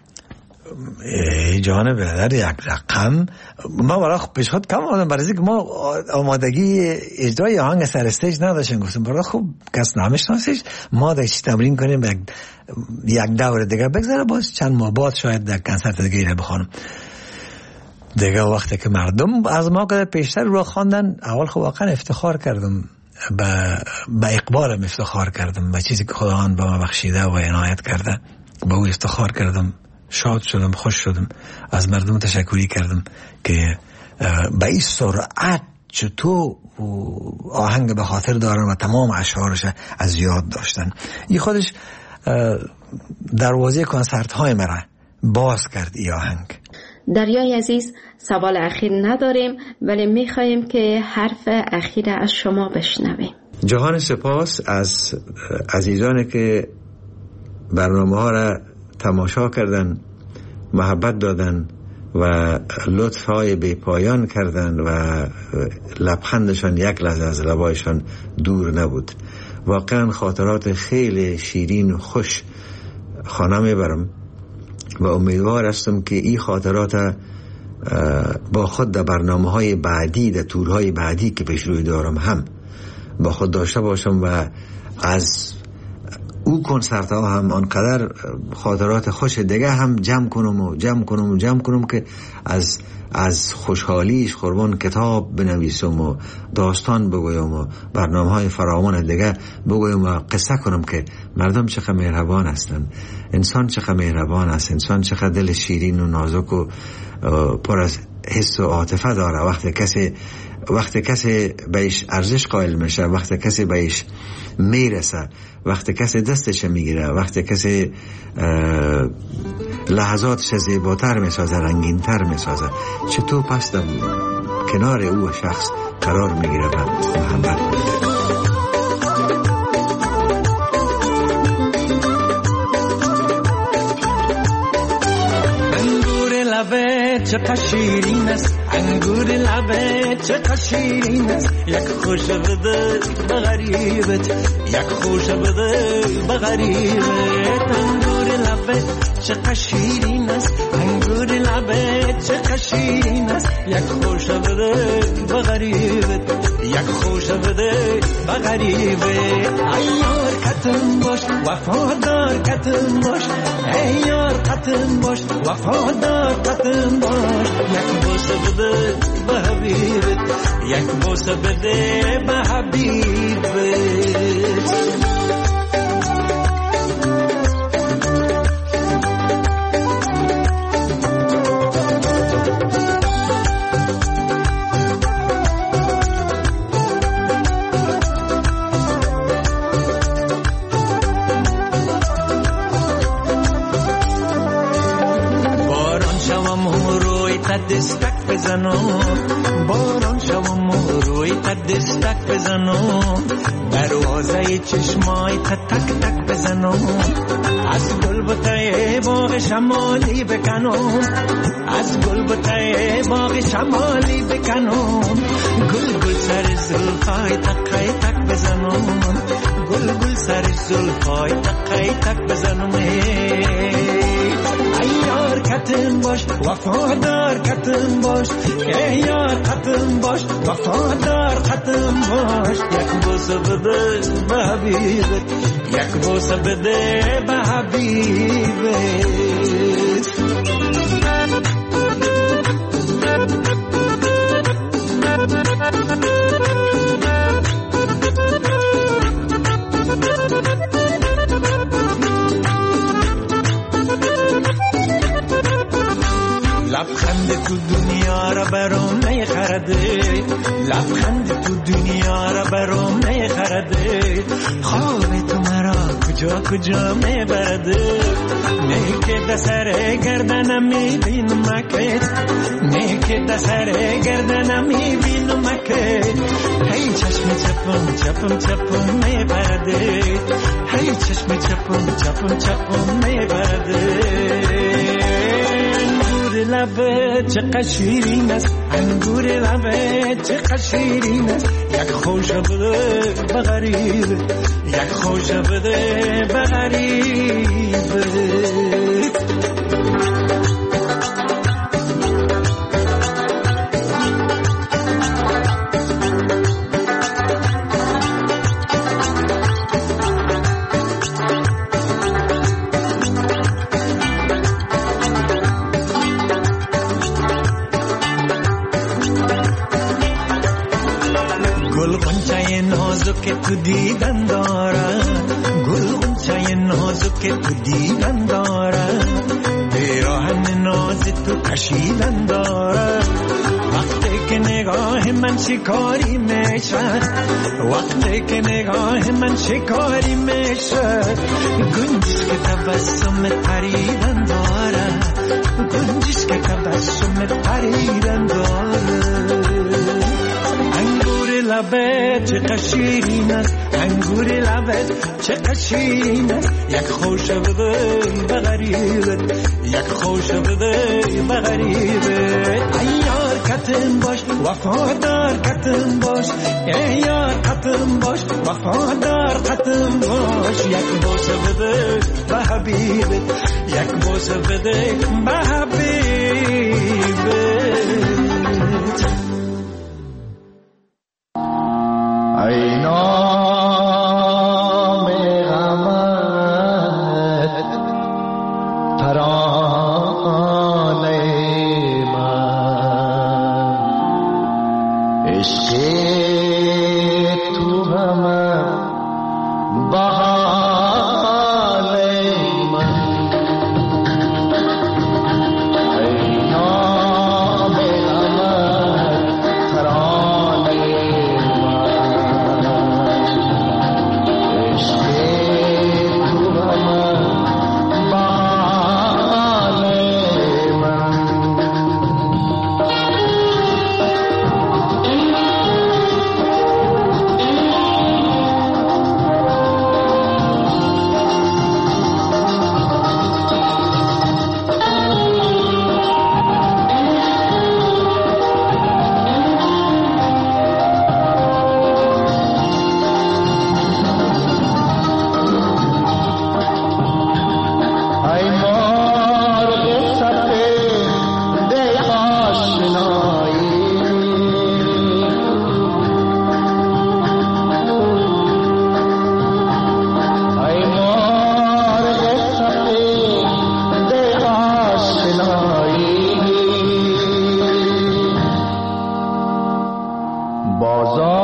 جان برادر یک رقم ما برای پیشخود کم آمدم، برای اینکه ما آمادگی اجرای آهنگ سر استیج نداشتیم. گفتم برای خوب کس نمیشناسیش، ما دیگه تمرین کنیم یک یک دور دیگه بگذره، باز چند ماه بعد شاید در کنسرت دیگه رو بخوانم. دیگه وقتی که مردم از ما که پیشتر رو خواندن، اول خب واقعا افتخار کردم، به به اقبالم افتخار کردم، به چیزی که خداوند به ما بخشیده و عنایت کرده، به او افتخار کردم، شاد شدم، خوش شدم، از مردم تشکری کردم که به این سرعت چطور آهنگ به خاطر دارن و تمام اشعارش از یاد داشتن. این خودش دروازه کنسرت های مرا باز کرد این آهنگ. دریای عزیز، سوال اخیر نداریم ولی میخواییم که حرف اخیر از شما بشنویم. جهان سپاس از عزیزانی که برنامه ها را تماشا کردن، محبت دادن و لطف های بی پایان کردن و لبخندشان یک لحظه از لبایشان دور نبود. واقعا خاطرات خیلی شیرین و خوش خانه میبرم و امیدوار هستم که این خاطرات با خود در برنامه های بعدی، در تورهای بعدی که پیش روی دارم هم با خود داشته باشم و از او کنسرت ها هم آنقدر خاطرات خوش دیگه هم جمع کنم و جمع کنم و جمع کنم که از از خوشحالیش قربان کتاب بنویسم و داستان بگویم و برنامه های فراوان دیگه بگویم و قصه کنم که مردم چقدر مهربان هستن، انسان چقدر مهربان است، انسان چقدر دل شیرین و نازک و پر از حس و عاطفه داره. وقتی کسی وقتی کسی بهش ارزش قائل میشه، وقتی کسی بهش میرسه، وقتی کسی دستش میگیره، وقتی کسی لحظاتش زیباتر میسازه، رنگینتر میسازه، چطور پس در کنار او شخص قرار میگیره و محبت میگیره. چقدر شیرین است انگور لبه، چقدر شیرین است یک خوش بده به غریبت، یک خوش بده به غریبت. انگور لبه چقدر شیرین است انگور لبه، چقدر شیرین است یک خوش بده به غریبت، یک خوش بده به غریبت. ای یار کتم باش وفادار کتم باش، ای یار کتم باش وفادار کتم باش. یک بوسه بده به حبیبت، یک بوسه بده به حبیبت. دستک بزنم، باران شوم روی تا دستک بزنم، دروازه چشمای تا تک تک بزنم، از گل بوته باغ شمالی بکنم، از گل بوته باغ شمالی بکنم، گل گل سر زلفای تقای تک بزنم، گل گل سر زلفای تقای تک بزنم. ای یار کتم باش وفادار کتم باش، ای یار کتم باش وفادار کتم باش. یک بوسه بده به حبیبت، یک بوسه بده به حبیبت. تو دنیا را برام میخرده، لبخند تو دنیا را برام میخرده، خواب تو مرا کجا کجا میبرده. نیکه دسر گردنم میبینم مکت، نیکه دسر گردنم میبینم مکت. هی چشم چپم چپم چپم میبرده، هی چشم چپم چپم چپم میبرده. انگور لبت چقدر شیرین است، انگور لبت چقدر شیرین است. یک خوش بده بغریب، یک خوش بده بغریب. که تو دیدن داره، گل غنچه نازو که تو دیدن داره، پیراهن ناز تو کشیدن داره. وقتی که نگاه من شکاری میشه، وقتی که نگاه من شکاری میشه، گنجش که تبسم پریدن داره، گنجش که تبسم پریدن داره. لبت چقدر شیرین است، انگور لبت چقدر شیرین است. یک خوش بده بغریبت، یک خوش بده بغریبت. ای یار کتم باش وفادار کتم باش، ای یار کتم باش وفادار کتم باش. یک بوس بده به حبیبت، یک بوس بده به حبیبت. ای نام غمت ترانه من، عشق تو غمت بحال من. ای نام غمت ترانه بازار